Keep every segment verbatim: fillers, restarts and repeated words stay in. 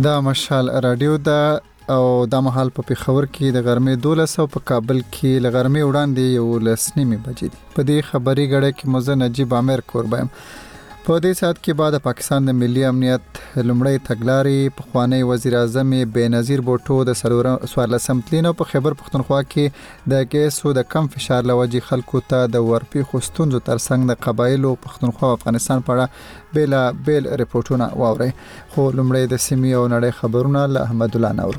دا مشال رادیو دا او د مهال په پیښور کې د غرمې دولس او په کابل کې ل غرمې وړاندې یو لسنیمه بجې دي. په دې خبري غړې کې مزه نجیب عامر قربایم. په دې سات کې بعد پاکستان د ملي امنیت لمړی تګلاري په خوانی وزیر اعظم بېنظیر بوټو د سوارلسم تلینو په خیبر پختونخوا کې د ګیسو د کم فشار لوجي خلکو ته د ورپی خوستونزو ترڅنګ د قبایلو پختونخوا او افغانستان په اړه بیل بیل ریپورتونه واوري. خو لمړی د سیمې او نړۍ خبرونه له احمد الله نور.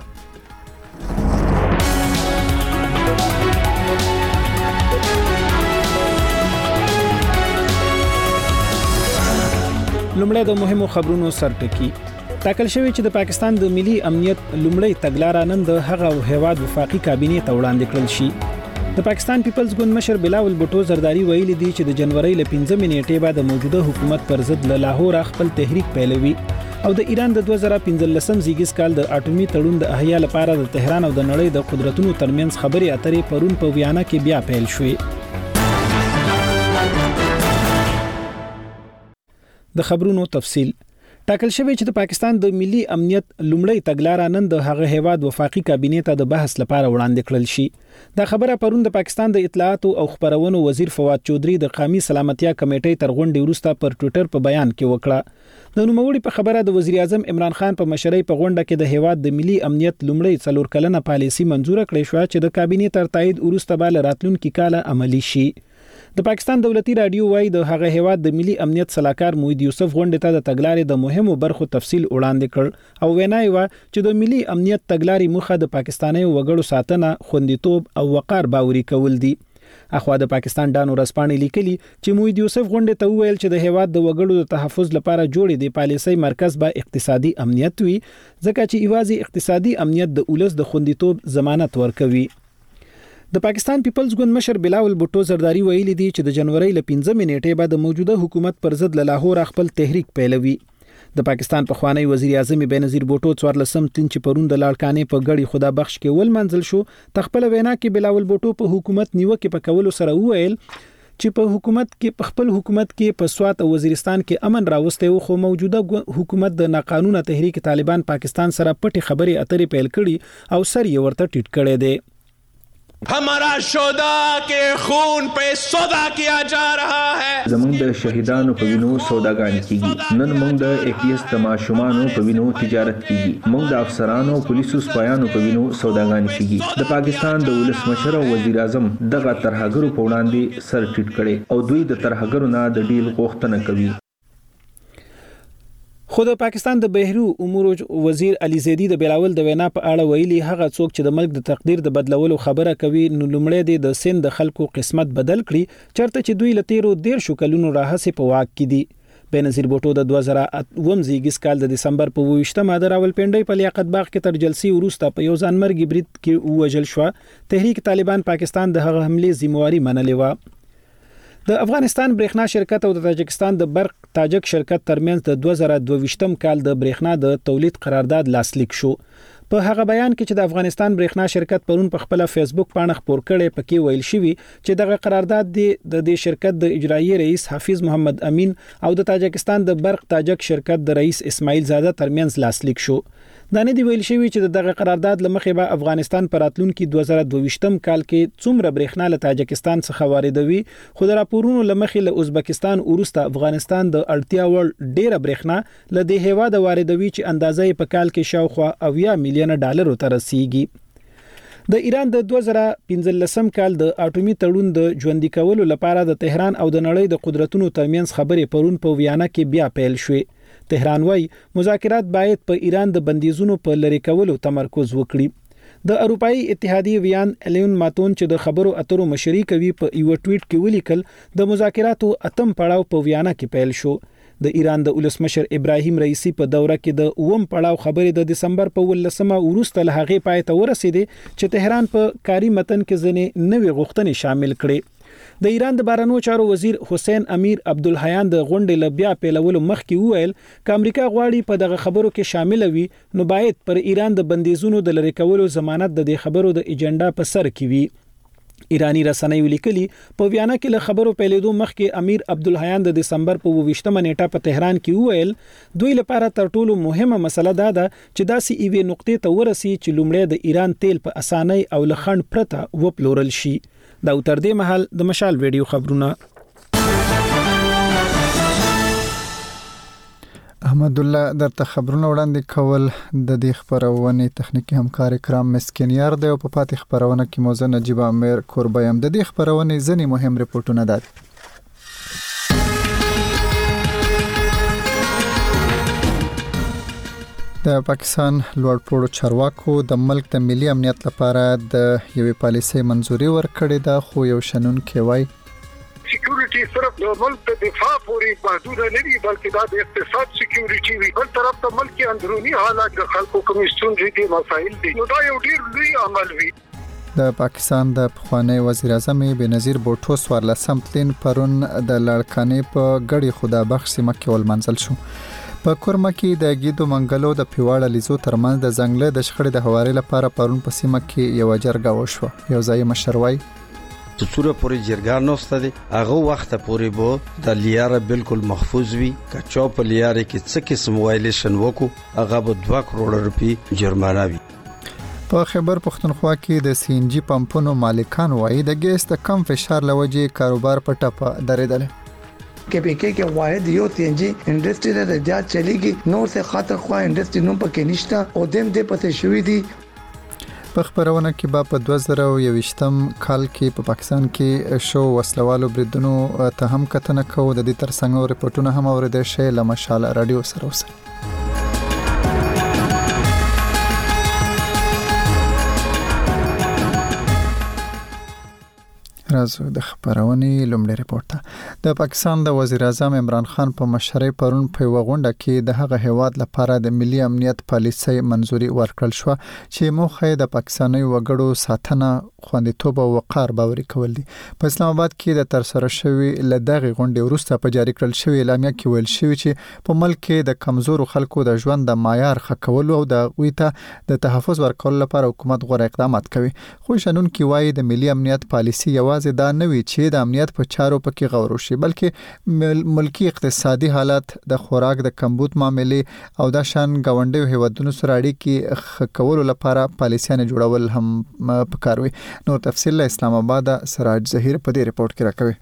لومړی د مهمو خبرونو سرټکی. ټاکل شوی چې د پاکستان د ملي امنیت لومړی تګلارې نن د هغه هیواد وفاقي کابینې ته وړاندې کړل شي. د پاکستان پیپلز ګوند مشر بلاول بوټو زرداری ویلي دی چې د جنوري ل پنځمې نیټې بعد د موجوده حکومت پر ضد له لاهور خپل تحریک پیلوي او د ایران د دوه زره پنځلسم زیږیز کال د اټومي تړون د احیا لپاره د تهران او د نړۍ د قدرتونو ترمنځ خبرې اترې پرون په ویانا کې بیا پیل شوې. د خبرونو تفصیل. ټاکل شوی چې د پاکستان د ملي امنیت لومړی تګلارې نن د هغه هیواد وفاقي کابینې ته د بحث لپاره وړاندې کړل شي. دا خبره پرون د پاکستان د اطلاعات او خبرونو وزیر فواد چودري د قومي سلامتیا کمیټې تر غونډې وروسته پر ټوئیټر په بیان کې وکړه. د نوموړي په خبره د وزیر اعظم عمران خان په مشرۍ په غونډه کې د هیواد د ملي امنیت لومړی څلور کلنه پالیسي منزور کړې شو چې د کابینې تر تایید وروسته به راتلونکي کال عملی شي. د پاکستان دولتي رادیو وايي د هغه هیواد د ملي امنیت صلاحکار موحد یوسف غونډې ته د تګلارې د مهمو برخو تفصیل وړاندې کړ او وینای و چې د ملي امنیت تګلارې مخه د پاکستاني وګړو ساتنه، خوندیتوب او وقار باوري کول دي. اخوا د پاکستان ډانو رسپانې لیکلي چې موحد یوسف غونډې ته ویل چې د هیواد د وګړو د تحفظ لپاره جوړې دي پالیسي مرکز به اقتصادي امنیت وي ځکه چې ایوازي اقتصادي امنیت د اولس د خوندیتوب ضمانت ورکوي. د پاکستان پیپلز ګوند مشر بلاول بوټو زرداری ویلي دی چې د جنوري ل پنځمې نیټې بعد د موجوده حکومت پر ضد له لاهور خپل تحریک پیلوي. د پاکستان په خوانی وزیر اعظم بېنظیر بوټو څوارلسم تین چې پرون د لاړکانې په غړي خدا بخش کې ول منزل شو تخپل وینا کې بلاول بوټو په حکومت نیوکه په کولو سره وویل چې په حکومت کې په خپل حکومت کې په سوات او وزیرستان کې امن راوسته او خو موجوده حکومت د ناقانونه تحریک طالبان پاکستان سره پټي خبري اترې پیل کړي او سر یې ورته ټیټ کړي دي. हमारा शोदा के खून पे सौदा किया जा रहा है. زمونږ د شهیدانو په وینو سوداګانې کیږي. نن موږ د اپیس د ماشومانو په وینو تجارت کیږي. موږ د افسرانو پولیسو سپایانو په وینو سوداګانې کیږي. د پاکستان د ولسمشر او وزیر اعظم دغه ترهګرو په وړاندې سر ټیټ کړي او دوی د ترهګرو نه د ډیل غوښتنه کوي. خو د پاکستان د بهرو امور وزیر علي زیدی د بلاول د وینا په اړه ویلي هغه څوک چې د ملک د تقدیر د بدلولو خبره کوي نو لومړی د سند د خلکو قسمت بدل کړي چرته چې دوی لتیرو ډیر شو کلونو راهسه په واک کې دي. بېنظیر بوټو د دوه زره اووم زیږیز کال د دسمبر په اوویشتمه د راولپنډۍ په لیاقت باغ کې تر جلسې وروسته په یو ځانمرګي برید کې ووژل شو. تحریک طالبان پاکستان د هغه حمله ذمہواری منلې و. د افغانستان برېښنا شرکت او د تاجکستان د برق تاجک شرکت ترمنځ د دوه زره دوه کال د برېښنا د تولید قرارداد لاسلیک شو. په هغه بیان کې چې د افغانستان برېښنا شرکت پرون په خپل فیسبوک باندې خبر کړي پکې ویل شوی چې دغه قرارداد د دې شرکت د اجرایی رئیس حافظ محمد امین او د تاجکستان د برق تاجک شرکت د رئیس اسماعیل زاده ترمنځ لاسلیک شو. دا نه دی ویل شوی چې دغه قرارداد لمخې به افغانستان پر راتلونکي دوه زره دوه کال کې څومره برېښنا له تاجکستان څخه واردوي خو د راپورونو لمخې له ازبکستان وروسته افغانستان د اړتیا وړ ډیره برېښنا له دې هیواده واردوي چې اندازې په کال کې شاوخوا اویا میلیون ډالر ته رسیږي. د ایران د دوه زره پنځلسم کال د اټومي تړون د ژوندۍ کولو لپاره د تهران او د نړۍ د قدرتونو ترمنځ خبرې پرون په ویانا کې بیا پیل شوې. تهران وايي مذاکرات باید په ایران د بندیزونو په لری کولو تمرکز وکړي. د اروپאי اتحادیه ویان الیون ماتون چې د خبرو اترو مشري کوي په یو ټویټ کې ولیکل د مذاکراتو اتم پړاو په ویانا کې پیل شو. د ایران د ولسمشر ابراهیم رئیسی په دوره کې د اوم پړاو خبرې د دسمبر په ولسمه وروسته له هغه پای ته ورسېده چې تهران په کاری متن کې ځنې نوې غوښتنې شامل کړي. د ایران د بهرنیو چارو وزیر حسین امیر عبدالحیان د غونډې لبیا پیلولو مخکې وویل ک امریکا غواړي په دغه خبرو کې شامل وي نو باید پر ایران د بندیزونو د لری کولو ضمانت د دې خبرو د ایجنډا په سر کې وي. ایرانی رسنیو لیکلي په ویانا کې له خبرو پیلېدو مخکې امیر عبدالحیان د دسمبر په اوویشتمه نیټه په تهران کې وویل دوی لپاره تر ټولو مهمه مسله دا ده چې داسې یوې نقطې ته ورسي چې لومړی د ایران تیل په اسانۍ او له خنډ پرته وپلورل شي. دا تر دې مهال د مشال ویډیو خبرونه. احمد الله درته خبرونه وړاندې کول د دې خبرونې تخنیکی همکار کرام مسکینیار دی او په پاتې خبرونه کې موزه نجیب امیر کوربایم. د دې خبرونې ځینې مهم ریپورتونه دي. د پاکستان لوړپوړو چارواکو د ملک د ملي امنیت لپاره د یوې پالیسۍ منځوري ورکړې ده، خو یو شنونکی وایي سکیورټي صرف د ملک د دفاع پورې محدود نه دي بلکې دا د اقتصاد سکیورټي وي. بل طرف ته ملک اندرونی حالات د خلکو کمیسیون دي مسایل دي، نو دا یو ډیر لوی عمل وي. د پاکستان د پخوانی وزیر اعظم بنظیر بوټو سوارلسم تلین پرون د لړکانې په غړي خدا بخش سیمه کې ولمنځل شو. په کورما کې د ګیدو منګلو د پیواړه لیزو ترمنځ د ځنګل د شخړې د هواري لپاره پرون په سیمه کې یو جرګه وشوه. یو ځای مشروي څو څوره پوری جرګه نوسته دي هغه وخت پوری بو د لیاره بالکل محفوظ وي. کچو په لیاره کې څه قسم وایلیشن وکړو هغه به دوه کروڑ روپی جرمانه وي. په خیبر پختونخوا کې د سی ان جی پمپونو مالکان وایي د ګیس د کم فشار لوجې کاروبار په ټپه درېدل. के पीके के वाहिद यो सीएनजी इंडस्ट्री रे रजा चलेगी नोर से खातर खवा इंडस्ट्री नो पके निश्ता او دیم دې پته شوې دي. په خبرونه کې با په دوه زره یوویشتم کال کې په پاکستان کې شو وسلوالو بریدونو ته هم کتنه کوو. د دې ترڅنګ ریپورتونه هم اوریدل شي له مشال رادیو سره اوسه. راځو د خبرونې لومړی ریپورت. د پاکستان د وزیر اعظم عمران خان په مشرۍ پرون په وغونډه کې د هغه هیواد لپاره د ملي امنیت پالیسۍ منځوري ورکړل شو چې موخه د پاکستاني وګړو ساتنه، خوندیتوب او وقار باوري کول دي. په اسلام آباد کې د ترسره شوی لدغه غونډې وروسته په جاری کړل شوی اعلامیه کې ویل شوی چې په ملک کې د کمزورو خلکو د ژوند د معیار ښه کول او د غوي ته د تحفظ ورکول لپاره حکومت غوړ اقدامات کوي. خو شنن کې وایي د ملي امنیت پالیسي یوازې دا نه وی چې د امنیت په چارو پکې غور وشي بلکې ملکی اقتصادي حالت، د خوراک د کمبود معاملې او د شان گاونډي هیوادونو سره اړیکې ښه کولو لپاره پالیسیانه جوړول هم پکاروي. نور تفصیل اسلام آباد سراج ظهیر په دې ریپورت کې راکوي.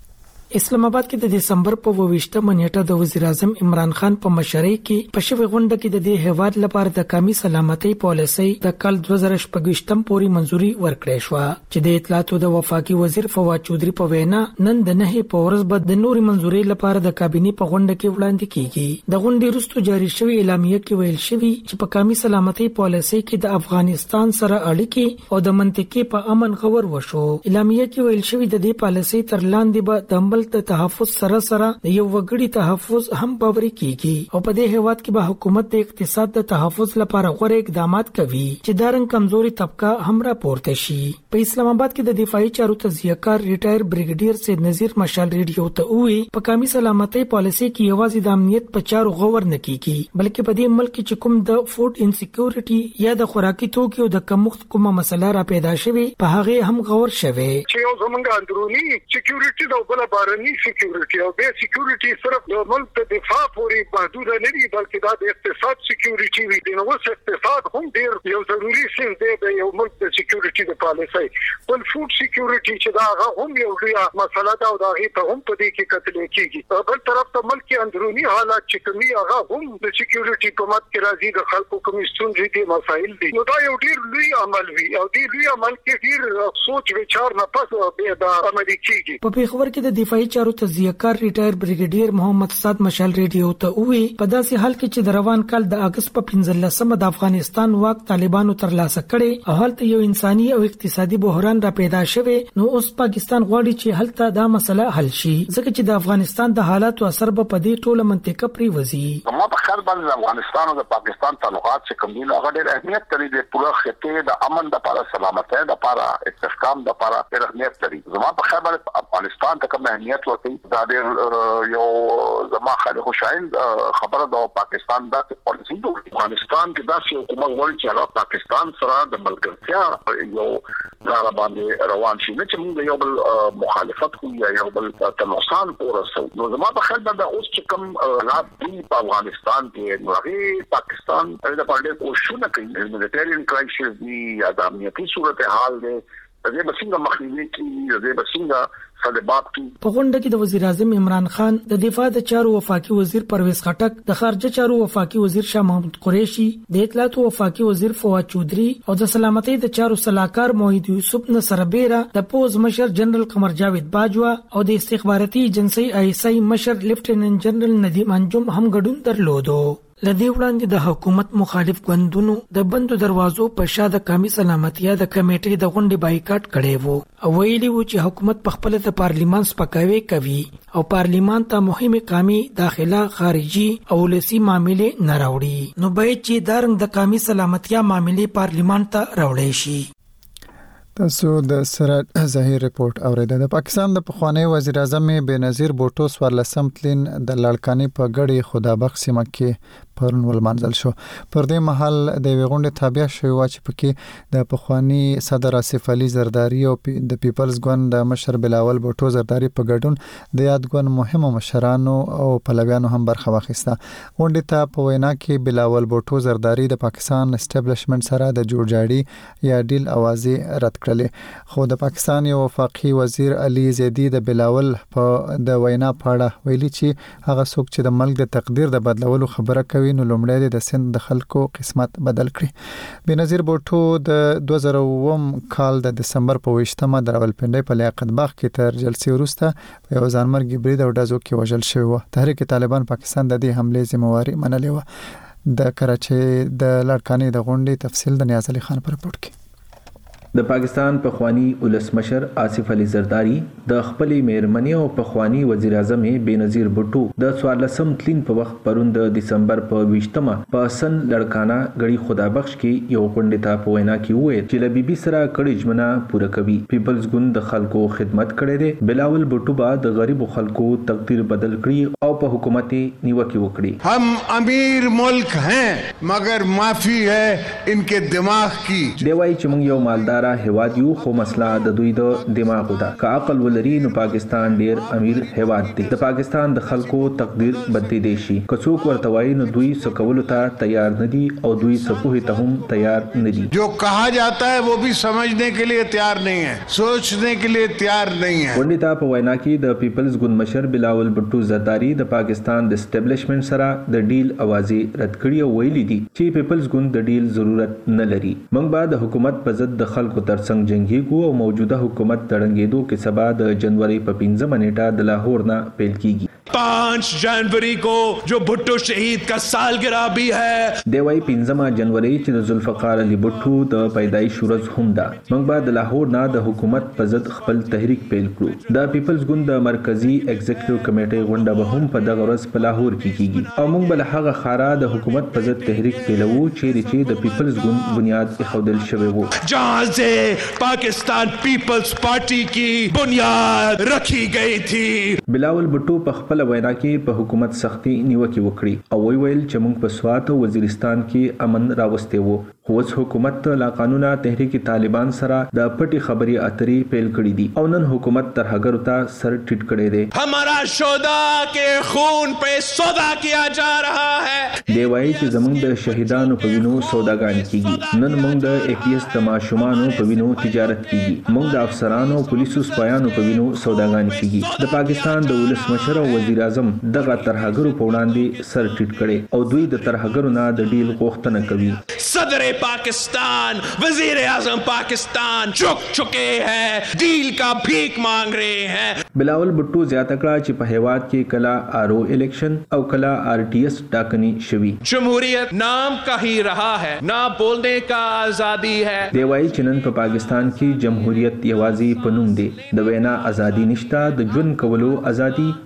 اسلام آباد کې د دسمبر په اوویشتمه نیټه د وزیر اعظم عمران خان په مشرۍ کې په شوی غونډه کې د دې هیواد لپاره د قومي سلامتۍ پالیسۍ د کال دوه زره شپږ پورې منځوري ورکړې شو چې د اطلاعاتو د وفاقي وزیر فواد چودري په وینا نن د نه په ورځ بعد د نوري منځوري لپاره د کابینې په غونډه کې وړاندې کیږي. د غونډې وروسته جاری شوی اعلامیه کې ویل شوی چې په قومي سلامتۍ پالیسۍ کې د افغانستان سره اړیکې او د منطقې په امن غور وشو. اعلامیه کې ویل شوی د دې پالیسۍ تر لاندې به د د تحفظ سره سره د یو وګړي تحفظ هم باوري کیږي او په دې هیواد کې به حکومت د اقتصاد د تحفظ لپاره غوړ اقدامات کوي چې دارن کمزوري طبقه هم راپورته شي. په اسلام آباد کې د دفاعي چارو تجزیه‌کار ریټایر بریګیډیر سید نذیر مشال ریډیو ته وی په قومي سلامتۍ پالیسۍ کې یوازې د امنیت په چارو غور نه کیږي بلکې په دې ملک کې کوم د فود انسیکیورټي یا د خوراکي توکو د کمښت کومه مسله را پیدا شوه په هغه هم غور شوه چې یو زمونږ اندرونی سکیورټي د بل بارني سکیورټي او به سکیورټي صرف د ملک د دفاع پورې محدود نه دي بلکې دا د اقتصاد سکیورټي وي. د نو اقتصاد هم ډیر یو ضروري څه دی د یو ملک د سکیورټي د پالیسۍ. بل فود سکیورټي چې دا هم یو لوی مسله ده او دا هی ته هم په دې کې کتل کېږي. بل طرف ته ملک اندرونی حالات چې کومي هغه هم د سکیورټي کومات کې راځي د خلکو کمیسیون دي مسایل دي. نو دا یو ډیر لوی عمل وي او دې لوی عمل کې ډیر سوچ وچار نه پس به دا عملي کیږي. په پیښور کې د دفاعي چارو تجزیه‌کار ریټایر بریګیډیر محمد صاد مشال ریډیو ته وی په داسې حال کې چې د روان کال د اگست په پنځلسمه د افغانستان واک طالبانو ترلاسه کړي او هلته یو انساني او اقتصادي بحران را پیدا شوه نو اوس پاکستان غواړي چې هلته دا مسله حل شي ځکه چې د افغانستان د حالاتو اثر به په دې ټوله منطقه پریوزي. ما په خیال باندې افغانستان او د پاکستان تعلقات چې کوم دي هغه ډېر اهمیت لري د پوره خطې د امن لپاره، سلامتۍ لپاره، استحکام لپاره ډېر اهمیت لري. زما په خیال باندې افغانستان ته کوم اهمیت ورکړي. دا ډېر یو زما خلک خوشاین خبره د پاکستان د پالیسي د افغانستان کې داسې حکومت غواړي چې پاکستان سره د ملګرتیا یو لار باندې روان شي، نه چې موږ یو بل مخالفت کوو یا یو بل ته نقصان ورسوو. نو زما په خیال دا اوس چې کوم حالات دي په افغانستان کې، نو هغه پاکستان د پاره کوششونه کوي، هیومانیټیرین کرایسس دی یا د امنیتي صورتحال دی، دغه بسنګ مخنیوي کوي، دغه بسنګ صدبات کوي. په غونډه کې د وزیر اعظم عمران خان، د دفاع د چارو وفاقي وزیر پرویز خټک، د خارجه چارو وفاقي وزیر شاه محمود قریشي، د اطلاعات وفاقي وزیر فواد چودري او د سلامتۍ د چارو صلاحکار موحد یوسف نصر بیره، د پوز مشر جنرال قمر جاوید باجوا او د استخباراتي ایجنسی آی ایس آی مشر لیفټیننټ جنرال ندیم انجم هم ګډون درلودو. لدی وړاندې د حکومت مخالف ګوندونو د بندو دروازو په شاده قومي سلامتیا د کمیټې د غونډې بایکاټ کړي وو او ویلي وو چې حکومت په خپل د پارلیمان سپکاوي کوي او پارلیمان ته مهمه قومي داخله خارجي او ولسی معاملې نه راوړي. نو باید چې دارنګ د قومي سلامتیا معاملې پارلیمان ته راوړي شي. تاسو د سرات ظاهر رپورت اوریدل. د پاکستان د پخوانی وزیر اعظم بېنظیر بوټو سوارلسم تلین د لړکانې په ګړې خدابخ سیمه کې پرون ولمانځل شو. پر دې مهال د غونډې تابع شوی و چې پکې د پخوانی صدر آصف علي زرداری او د پیپلز ګوند د مشر بلاول بوټو زرداری په ګډون د یاد ګوند مهمو مشرانو او پلویانو هم برخه واخیسته. غونډې ته په وینا کې بلاول بوټو زرداری د پاکستان اسټابلیشمنت سره د جوړجاړي یا ډیل اوازې رد کړلې، خو د پاکستان یو وفاقي وزیر علي زیدی د بلاول په د وینا پاړه ویلي چې هغه څوک چې د ملک د تقدیر د بدلولو خبره کوي نو لومړی د سند د خلکو قسمت بدل کړي. بېنظیر بوټو د دوه زره اووم کال د دسمبر په ویشتمه د راولپنډۍ په لیاقت باغ کې تر جلسې وروسته په یو ځانمرګي برید او ډزو کې وژل شوی و. تحریک طالبان پاکستان د دې حملې ذمہواری منلې و. د کراچۍ د لړکانې د غونډې تفصیل د نیاز علي خان په رپورت کې. د پاکستان پخوانی ولسمشر آصف علي زرداری د خپلې میرمنې او پخوانی وزیر اعظم بېنظیر بوټو د څوارلسم تلین په وخت پرون د دسمبر په ویشتمه په سن لړکانه غړي خدابخش کې یو غونډې ته په وینا کې وویل چې له بي بي سره کړي ژمنه پوره کوي. پیپلز ګوند د خلکو خدمت کړي دي. بلاول بوټو با د غریبو خلکو تقدیر بدل کړي او په حکومت نیوکه وکړي. هم امیر ملک ہیں مگر معافی ہے ان کے دماغ کی. دی وايي چې موږ یو مالدار هواد یو، خو مسله د دوی د دماغو ده. که عقل ولري نو پاکستان ډیر امیر هواد دی. د پاکستان د خلکو تقدیر بدلی شي. که څوک ورته وایي نو دوی سکولو ته تیار نه دي او دوی سپوهې ته هم تیار نه دي. جو کہا جاتا ہے وہ بھی سمجھنے کے لیے تیار نہیں ہے، سوچنے کے لیے تیار نہیں ہے. غونډې ته په وینا کې د پیپلز ګوند مشر بلاول بوټو زرداری د پاکستان د اسټابلیشمنت سره د ډیل اوازې رد کړي او ویلي دي چې پیپلز ګوند د ډیل ضرورت نه لري. موږ به د حکومت په ضد د خلکو ترڅنګ جنگيږو او موجوده حکومت تړنګېدو کې سبا د جنوري په پنځمه نیټه د لاهور نه پیل کیږي. पाँच जनवरी को जो भुट्टो शहीद का सालगिरह भी है. دی وايي پنځمه جنوري چې د ذوالفقار علي بوټو د پیدایش ورځ هم ده. موږ به د لاهور نه د حکومت په ضد خپل تحریک پیل کړو. د پیپلز ګوند د مرکزی ایگزیکټیو کمیټې غونډه به هم په دغه ورځ په لاهور کې کیږي او موږ به له هغه خارا د حکومت په ضد تحریک پیلوو چې چې د پیپلز ګوند بنیاد ایښودل شوی وو. जहाँ से पाकिस्तान पीपल्स पार्टी की बुनियाद रखी गई थी. بلاول بوټو په خپل وینا کې په حکومت سختي نیوکه وکړي او وی ویل چې موږ په سوات او وزیرستان کې امن راوستي وو، خو اوس حکومت لا قانونا تحریک طالبان سره د پټي خبري اتري پیل کړې دي او نن حکومت ترهګر ته سر ټیټ کړي دي. हमारा शोदा के खून पे सौदा किया जा रहा है. دی وايي چې زموږ د شهیدانو په وینو سوداګانې کیږي. نن موږ د اے پی ایس د ماشومانو په وینو تجارت کیږي. موږ د افسرانو او پولیسو سپایانو په وینو سوداګانې کیږي. د پاکستان د ولسمشر او وزیر اعظم دغه ترهګرو په وړاندې سر ټیټ کړي او دوی د ترهګرو نه د ډیل غوښتنه کوي. صدر पाकिस्तान, वजीर आजम पाकिस्तान झुक चुके हैं, डील का भीख मांग रहे हैं. بلاول بوټو زیاته کړه چې په هیواد کې کلا آر او الیکشن او کلا آر ټي ایس ټاکنی شوی. جمهوریت نام کا ہی رہا ہے، نہ بولنے کا آزادی ہے. دی وايي چې نن په پاکستان کې جمهوریت یوازې په نوم دی. د وینا ازادي نشته، د ژوند کولو ازادي، د سا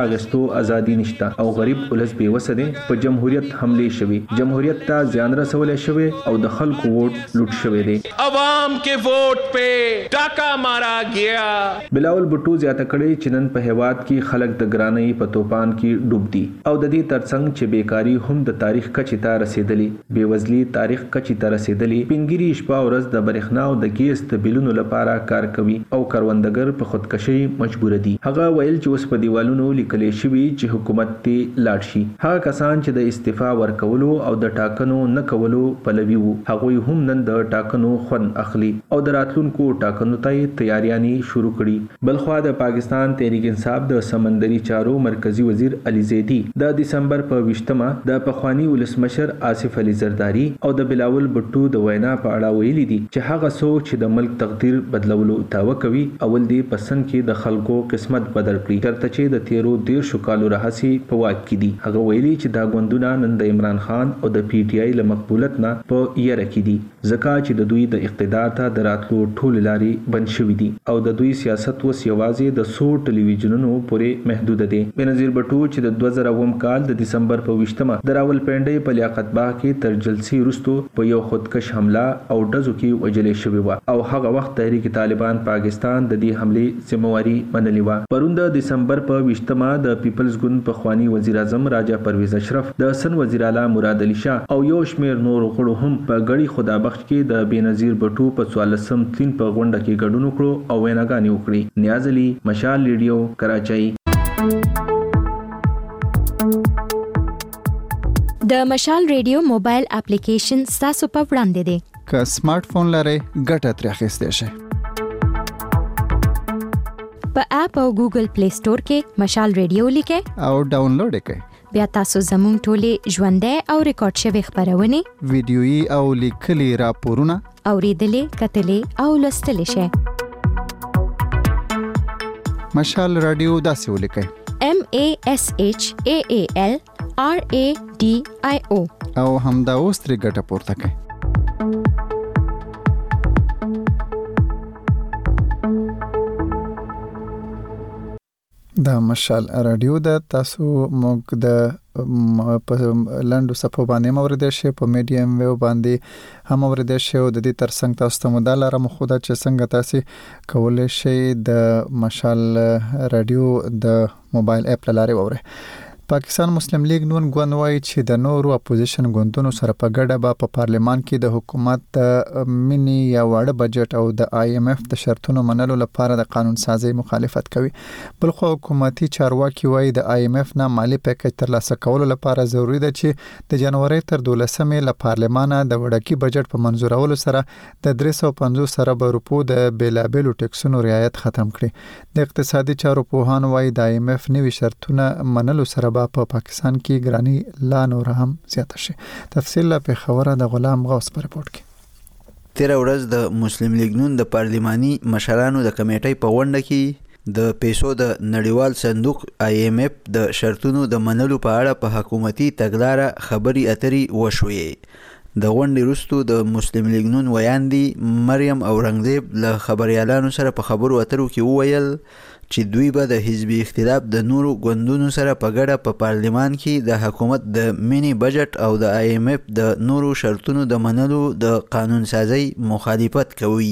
اغستو ازادي نشته او غریب ولس بې وسه دی. په جمهوریت حمله شوي، جمهوریت ته زیان رسولې شوی او د خلکو ووټ لوټ شوی دی. عوام کے ووٹ پہ ډاکا مارا گیا. بلاول بوټو زیاته کړي چې نن په هیواد کې خلک د ګرانۍ په توپان کې ډوب دي او د دې ترڅنګ چې بیکاری هم د تاریخ کچې ته رسیدلی، بیوزلی تاریخ کچې ته رسیدلی. پنګيري شپه ورځ د برېښنا او د ګیس د بیلونو لپاره کار کوي او کروندګر په خودکشي مجبور دي. هغه ویل چې اوس په دیوالونو لیکل شوی چې حکومت ته لاړ شي. هغه کسان چې د استعفا ورکولو او د ټاکنو نه کولو پلوي وو، هغه هم نن د ټاکنو خوند اخلي او د راتلونکو ټاکنو ته تیاریانې شروع کړي. بلخوا د پاکستان تحریک انصاف د سمندري چارو مرکزی وزیر علي زیدی د دسمبر په ویشتمه د پخوانی ولسمشر آصف علي زرداری او د بلاول بټو د وینا په اړه ویلي دي چې هغه څوک چې د ملک تقدیر بدلولو دعوه کوي اول دی پسند کې د خلکو قسمت بدل کړي، ترڅو چې د تیرو ډیر شو کالو راهسي په واک کې دي. هغه ویلي چې دا غوندونه نن د عمران خان او د پی ټی آی له مقبولت نه په یره کې دي، ځکه چې د دوی د اقتدار ته دراتلو ټول لاري بند شوې دي او د دوی سیاست وس یوازې د سو ټلویزیونونو پورې محدود دي. بنظیر بټو چې د دوه زره اووم کال د دسمبر په ویشتمه د راولپنډۍ په لیاقت باغ کې تر جلسې وروسته په یو خودکش حمله او ډزو کې وژل شوی و او هغه وخت تحریک طالبان پاکستان د دې حمله ذمہواری منلې و. پرون د دسمبر په ویشتمه د پیپلز ګوند په خوانی وزیر اعظم راجا پرویز اشرف، د سن وزیر اعلی مراد علي شاه او یو شمیر نور غړو هم په غړي خدابخش کې د بنظیر بټو په څوارلسم تین په غونډه کې ګډون وکړو او ویناګانې وکړي. نیاز علي، مشال ریډیو، کراچۍ. د مشال ریډیو موبایل اپلیکیشن ستاسو په وړاندې دی. که سمارټ فون لرئ ګټه ترې اخیستی شئ. په اپ او ګوګل پلی سٹور کې مشال ریډیو لیکئ او ډاونلوډ یې کړئ. بیا تاسو زموږ ټولې ژوندۍ او ریکارډ شوي خپرونې، ویډیويي او لیکلي راپورونه اوریدلې، کتلې او لوستلې شئ. مشال رادیو داسې ولیکئ: M A S H A A L R A D I O او همدا اوس ترې ګټه پورته کړئ. د مشال رادیو د تاسو موږ د په لاندو صفو باندې موریدل شي، په میډیم ویو باندې هم موریدل شي او د دې ترڅنګ تاسو ته مداله مخوده چې څنګه تاسو کولای شئ د مشال رادیو د موبایل اپ لاره ووري. پاکستان مسلم لیگ نون ګوند وایي چې د نورو اپوزیشن ګوندونو سره په ګډه به په پارلیمان کې د حکومت د مینی یا واړه بجټ او د آی ایم ایف د شرطونو منلو لپاره د قانون سازي مخالفت کوي. بلخو حکومتي چارواکي وایي د آی ایم ایف نه مالی پیکج ترلاسه کولو لپاره ضروری ده چې د جنوري تر دولسمې له پارلیمانه د وړاندې بجټ په منزورولو سره د درې سوه پنځوس ارب روپو د بیلابېلو ټیکسونو رعایت ختم کړي. د اقتصادي چارو پوهان وایي د آی ایم ایف نوي شرطونه منلو سره په پاکستان کې ګرانی لا نور هم زیاته شي. تفصیل په خبره د غلام غوث پر رپورت کې. تیر ورځ د مسلم لیگ نون د پارلیماني مشرانو د کمیټې په غونډه کې د پیسو د نړیوال صندوق آی ایم ایف د شرطونو د منلو په اړه په حکومتي تګلارې خبري اترې وشوې. د غونډې وروسته د مسلم لیگ نون ویاندې مریم اورنګزیب له خبريالانو سره په خبرو اترو کې وویل چې دوی به د حزبي اختلاف د نورو ګوندونو سره په ګډه په پارلیمان کې د حکومت د مینی بجټ او د آی ایم ایف د نورو شرطونو د منلو د قانون سازي مخالفت کوي.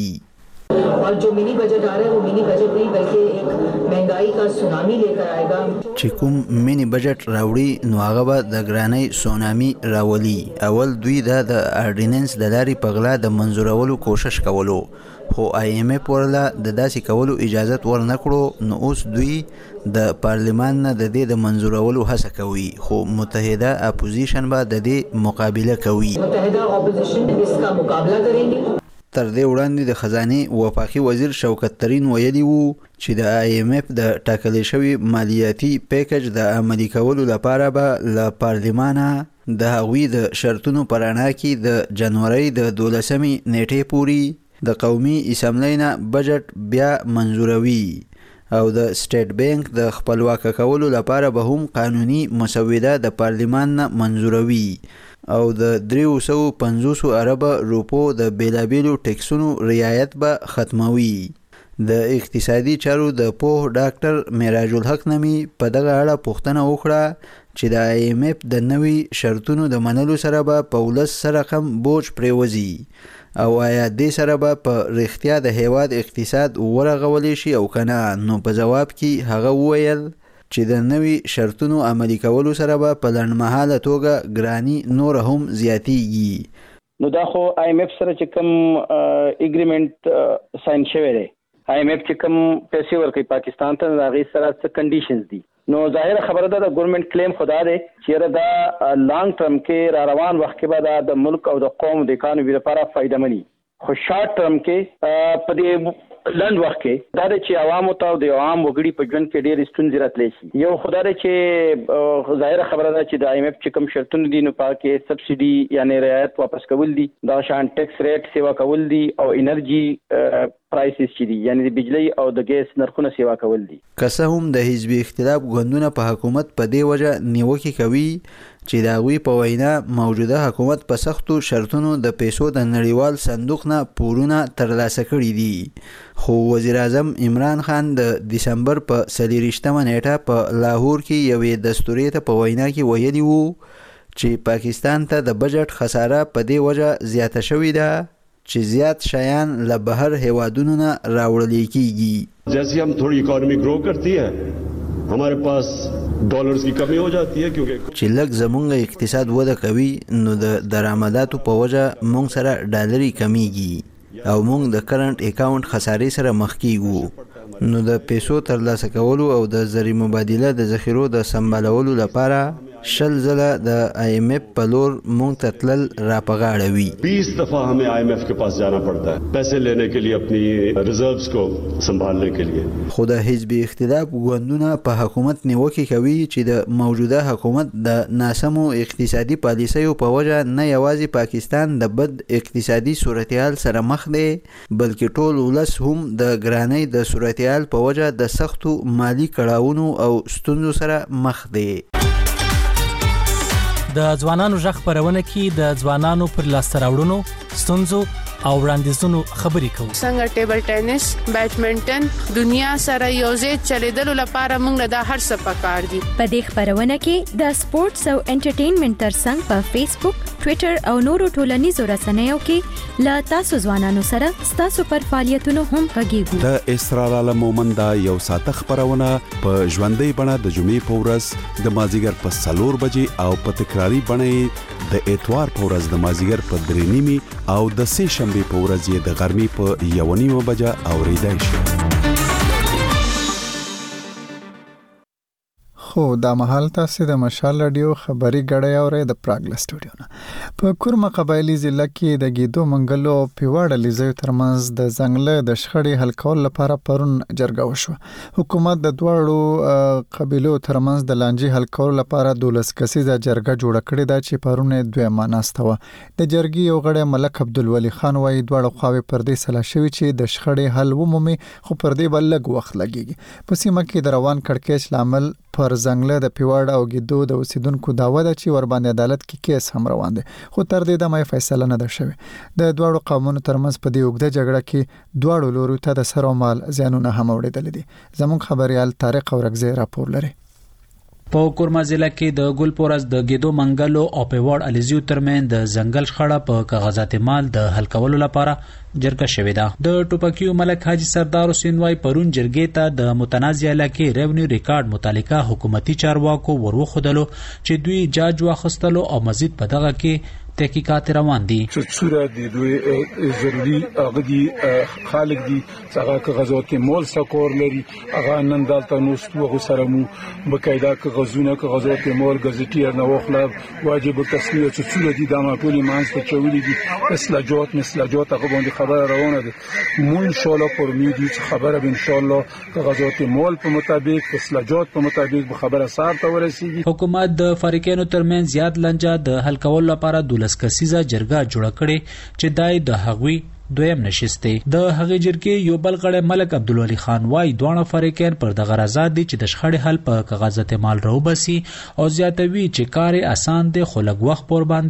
और जो मिनी बजट आ रहा है वो मिनी बजट नहीं बल्कि एक महंगाई का सुनामी लेकर आएगा. چې کوم مینی بجټ راوړي نو هغه به د ګرانۍ سونامي راولي. اول دوی دا د اورډیننس د لارې په غلا د منزورولو کوشش کولو، خو آی ایم ایف ورله د داسې کولو اجازت ورنکړو. نو اوس دوی د پارلیمان نه د دې د منزورولو هڅه کوي، خو متحده اپوزیشن به د دې مقابله کوي. متحده اپوزیشن इसका मुकाबला करेंगे. تر دې وړاندې د خزانه وفاقي وزیر شوکت ترین ویلي وو چې د آی ایم ایف د ټاکلې شوی مالیاتي پیکج د عملي کولو لپاره به له پارلیمانه د هغوی د شرطونو پر اړه کې د جنوري د دولسمې نیټې پورې د قومي اسمبلی نه بجټ بیا منزوروي او د سټیټ بانک د خپلواک کولو لپاره به هم قانوني مسوده د پارلیمان نه منزوروي او د درې سوه پنځوس ارب روپو د بیلابیلو ټیکسونو رعایت به ختموي. د اقتصادي چارو د پوه ډاکټر معراج الحق نمی په دغه اړه پوښتنه وکړه چې د آی ایم اف د نوي شرطونو د منلو سره به په ولس سره کم بوج پریوزي او آیا دې سره به په رښتیا د هیواد اقتصاد ورغولی شي او کنه. نو په جواب کې هغه وویل چې د نوي شرطونو عملي کولو سره به په لنډمهاله توګه ګرانی نور هم زیاتیږي. نو دا خو آی ایم اف سره چې کوم اګریمنت ساين شوی دی، آی ایم اف چې کوم پیسې ورکوي پاکستان ته، هغه سره څه کنډیشنز دي. نو ظاهر خبره ده د ګورنمنت کلیم خدا دی چې دا لانګ ټرم کې را روان وخت کې به د ملک او د قوم د اکانومي لپاره فائدہ مني، خو شارټ ټرم کې په دې لند وخت کې دا چې عوامو ته د عوام وګړي په ژوند کې ډېر ستونزې راتلی شي. یو خدا دی چې ظاهر خبره ده چې د آی ایم اف چې کوم شرطونه دي نو په کې سبسيډي یعنی رعایت واپس کول دي، دا شان ټیکس ریټ سیوا کول دي او انرژي پرایسز چې دي یعنی د بجلی او د ګیس نرخونه سیوا کول دي. که هم د حزب اختلاف ګوندونه په حکومت په دې وجه نیوکه کوي چې دا غوي په وینا موجوده حکومت په سختو شرطونو د پیسو د نړیوال صندوق نه پورونه ترلاسه کړي دي، خو وزیر اعظم عمران خان د دسمبر په څلورویشتمه نیټه په لاهور کې یوې دستوري ته په وینا کې ویلي وو چې پاکستان ته د بجټ خساره په دې وجه زیاته شوې ده چې زیات شیان له بهر هیوادونو نه راوړل کیږي. जैसे हम थोड़ी इकोनॉमी ग्रो करती है हमारे पास डॉलर्स की कमी हो जाती है क्योंकि چې لږ زمونږ اقتصاد وده کوي نو د درآمداتو په وجه مونږ سره ډالري کمیږي او مونږ د کرنٹ اکاونټ خسارې سره مخ کیږو. نو د پیسو ترلاسه کولو او د زری مبادله د ذخیرو د سمبالولو لپاره شل زله د آی ایم اف په لور مونږ ته تلل راپغاړوي. बीस दफा हमें आई एम एफ के पास जाना पड़ता है पैसे लेने के लिए अपनी रिजर्व्स को संभालने के लिए. خو د حزب اختلاف ګوندونه په حکومت نیوکه کوي چې د موجوده حکومت د ناسمو اقتصادي پالیسیو په وجه نه یوازې پاکستان د بد اقتصادي صورتحال سره مخ دی بلکې ټول ولس هم د ګرانۍ د صورتحال په وجه د سختو مالی کړاوونو او ستونزو سره مخ دی. د ځوانانو ژغ خبرونه کې د ځوانانو پر لاسته راوړنو، ستونزو او وړاندیزونو خبرې کوو. څنګه ټیبل ټینس، بیډمنټن دنیا سره یوځای چلیدلو لپاره موږ د هر څه پکار دي. په دې خبرونه کې د سپورتس او انټرټینمنټ ترڅنګ په فیسبوک، ټوئیټر او نورو ټولنیزو رسنیو کې لا تاسو ځوانانو سره تاسو پر فعالیتونو هم غږیږو. د اسرار عالم مومند یو ساته خبرونه په ژوندۍ بڼه د جمعې په ورځ د مازیګر په څلور بجې او په تکراری بڼه د اتوار په ورځ د مازیګر په درې نیمي او د سه شنبه په ورځ یې د غرمې په یو نیمه بجه اوریدای شي. خو دا مهال تاسو د مشال رادیو خبري غړې اورې د پراګ سټوډیو نه په کورما قبایلی ضلع کې د گیدو منګلو پیواړه لیزو ترمنځ د ځنګل د شخړې حل کول لپاره پرون جرګه وشو. حکومت د دواړو قبیلو ترمنځ د لانجې حل کول لپاره دولس کسیزه جرګه جوړه کړې ده چې پرون دوه ماناسته و. د جرګې یو غړی ملک عبدالولي خان وايي دواړو خواوې پر دې سلا شوی چې د شخړې حل ومومي خو پر دې بلګ وخت لګيږي. په سیمه کې د روان کړکېچ لامل پر ځنګل د پیواړ او گیدو د اوسیدونکو داوا ده چې ور باندې عدالت کې کیس هم روان دي خو تر دې دمه فیصله نه ده شوې. د دواړو قومونو ترمنځ په دې اوږده جګړه کې دواړو لورو ته د سر او مال زیانونه هم اوریدل دي. زموږ خبريال طارق اورغزی راپور لري. په کورما ضلع کې د ګلپورز د گیدو منګلو او پیواړ الیزیو ترمن د ځنګل شخړه په کاغذات مال د حل کولو لپاره جرګه شوې ده. د ټوپکیو ملک حاجی سردار حسین وای پرون جرګې ته د متنازع علاقې ریونیو ریکارډ متعلقه حکومتي چارواکو وروخدلو چې دوی جاج واخستلو او مزید په دغه کې تحقیقات روان دي. صورت دي دوی ضروري هغه دي خالق دي څنګه کاغذات مول سکور لري هغه نن دالته نو ستو سره مو بقاعده کاغذونه کاغذات مول غزټیر نو خپل واجب تصویر چې صورت دي د معقولي مانس ته چولې دي اصلاحات مثلاجات هغه باندې خبر روانه ده. مو ان شاء الله پر امید چې خبره به ان شاء الله کاغذات مول په مطابق اصلاحات په مطابق به خبره سار ته ورسیږي. حکومت د فریقینو ترمن زیات لنجه د حل کولو لپاره دولس کسیزه جرګه جوړه کړي چې دای د هغوی دویم نشسته. د هغې جرګې یو بل غړی ملک عبدالولي خان وايي دوه فریقین پر دغه رضا دي چې د شخړې حل په کاغذات مال راوبسي او زیاتوي چې کار آسان دی خو لږ وخت پر باندې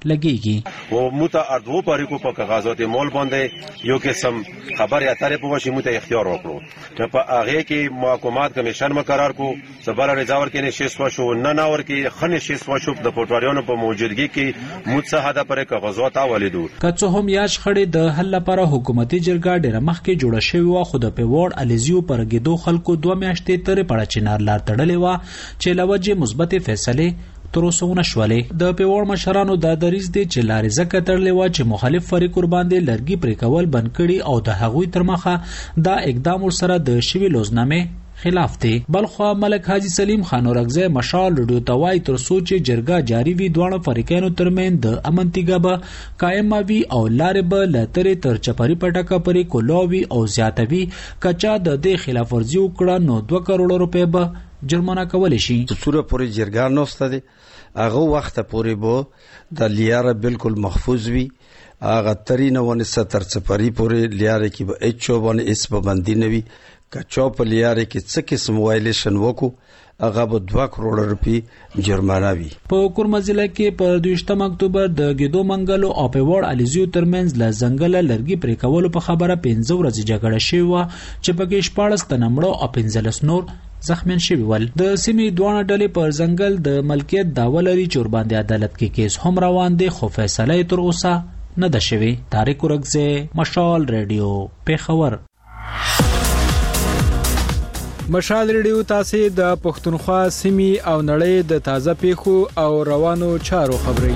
لګیږي او موته اردو پاریکو په کاغذات مول باندې یو قسم خبر اترې په وشي موته اختیار وکړو چې په هغه کې محکمات کمیشن مقرر کو سبل رضاور کې نشي سوشو نه ناور کې خنه شي سوشو د پټواریانو په موجودګي کې متصحده پر کاغذات اولیدو کڅو هم یاش خړې د حل لپاره حکومتي جرګه ډېر مخکې جوړه شوې و خو د پیوړ الیزیو پرګیدو خلکو دوه میاشتې تر پړه چنار لار تړلې و چې لوجه مثبت فیصله تر اوسه ونشولې د پیوړ مشرانو د دریز دي چې لارې زکه تړلې و چې مخالف فریق باندې لرګي پرې کول بند کړي او د هغوی تر مخه دا اقدام سره د شوی لوزنامه خلاف دی بلخو ملک حاجی سلیم خان اورغزه مشال رډیو توای تر سوچ جرګه جاری وی دوه فریقانو ترمن د امنتیګه به قائم وی او لارې به لترې تر چپری پټکا پرې کولوي او زیاتوي کچا د دې خلاف ورزي وکړه نو دوه کروڑ روپے به جرمانه کول شي څوره پورې جرګه نوسته دي هغه وخت پورې بو د لیاره بالکل محفوظ وي هغه ترینه ونه ستر سپری پورې لیاره کې به اچو باندې اس پابندي نوي کچو په لیاره کې څه قسم وایلیشن وکړو هغه به دوه کروڑ روپی جرمانه وي په کورما ضلع کې په دویشتم اکتوبر د ګیدو منګلو او په وړ الیزیو ترمنځ ل ځنګل لرګي پرې کولو په خبره پنځه ورځې جګړه شوې و چې په کې شپاړس تنمړو او پنځلس نور زخمین شوی ول د سیمې دوه ډلې پر ځنګل د ملکیت داوا لري چې ور باندې عدالت کې کیس هم روان دي خو فیصله تر اوسه نه ده شوی طارق ورغزه مشال ریډیو پیښور مشال ریډیو تاسو د پښتونخوا سیمې او نړۍ د تازه پیښو او روانو چارو خبري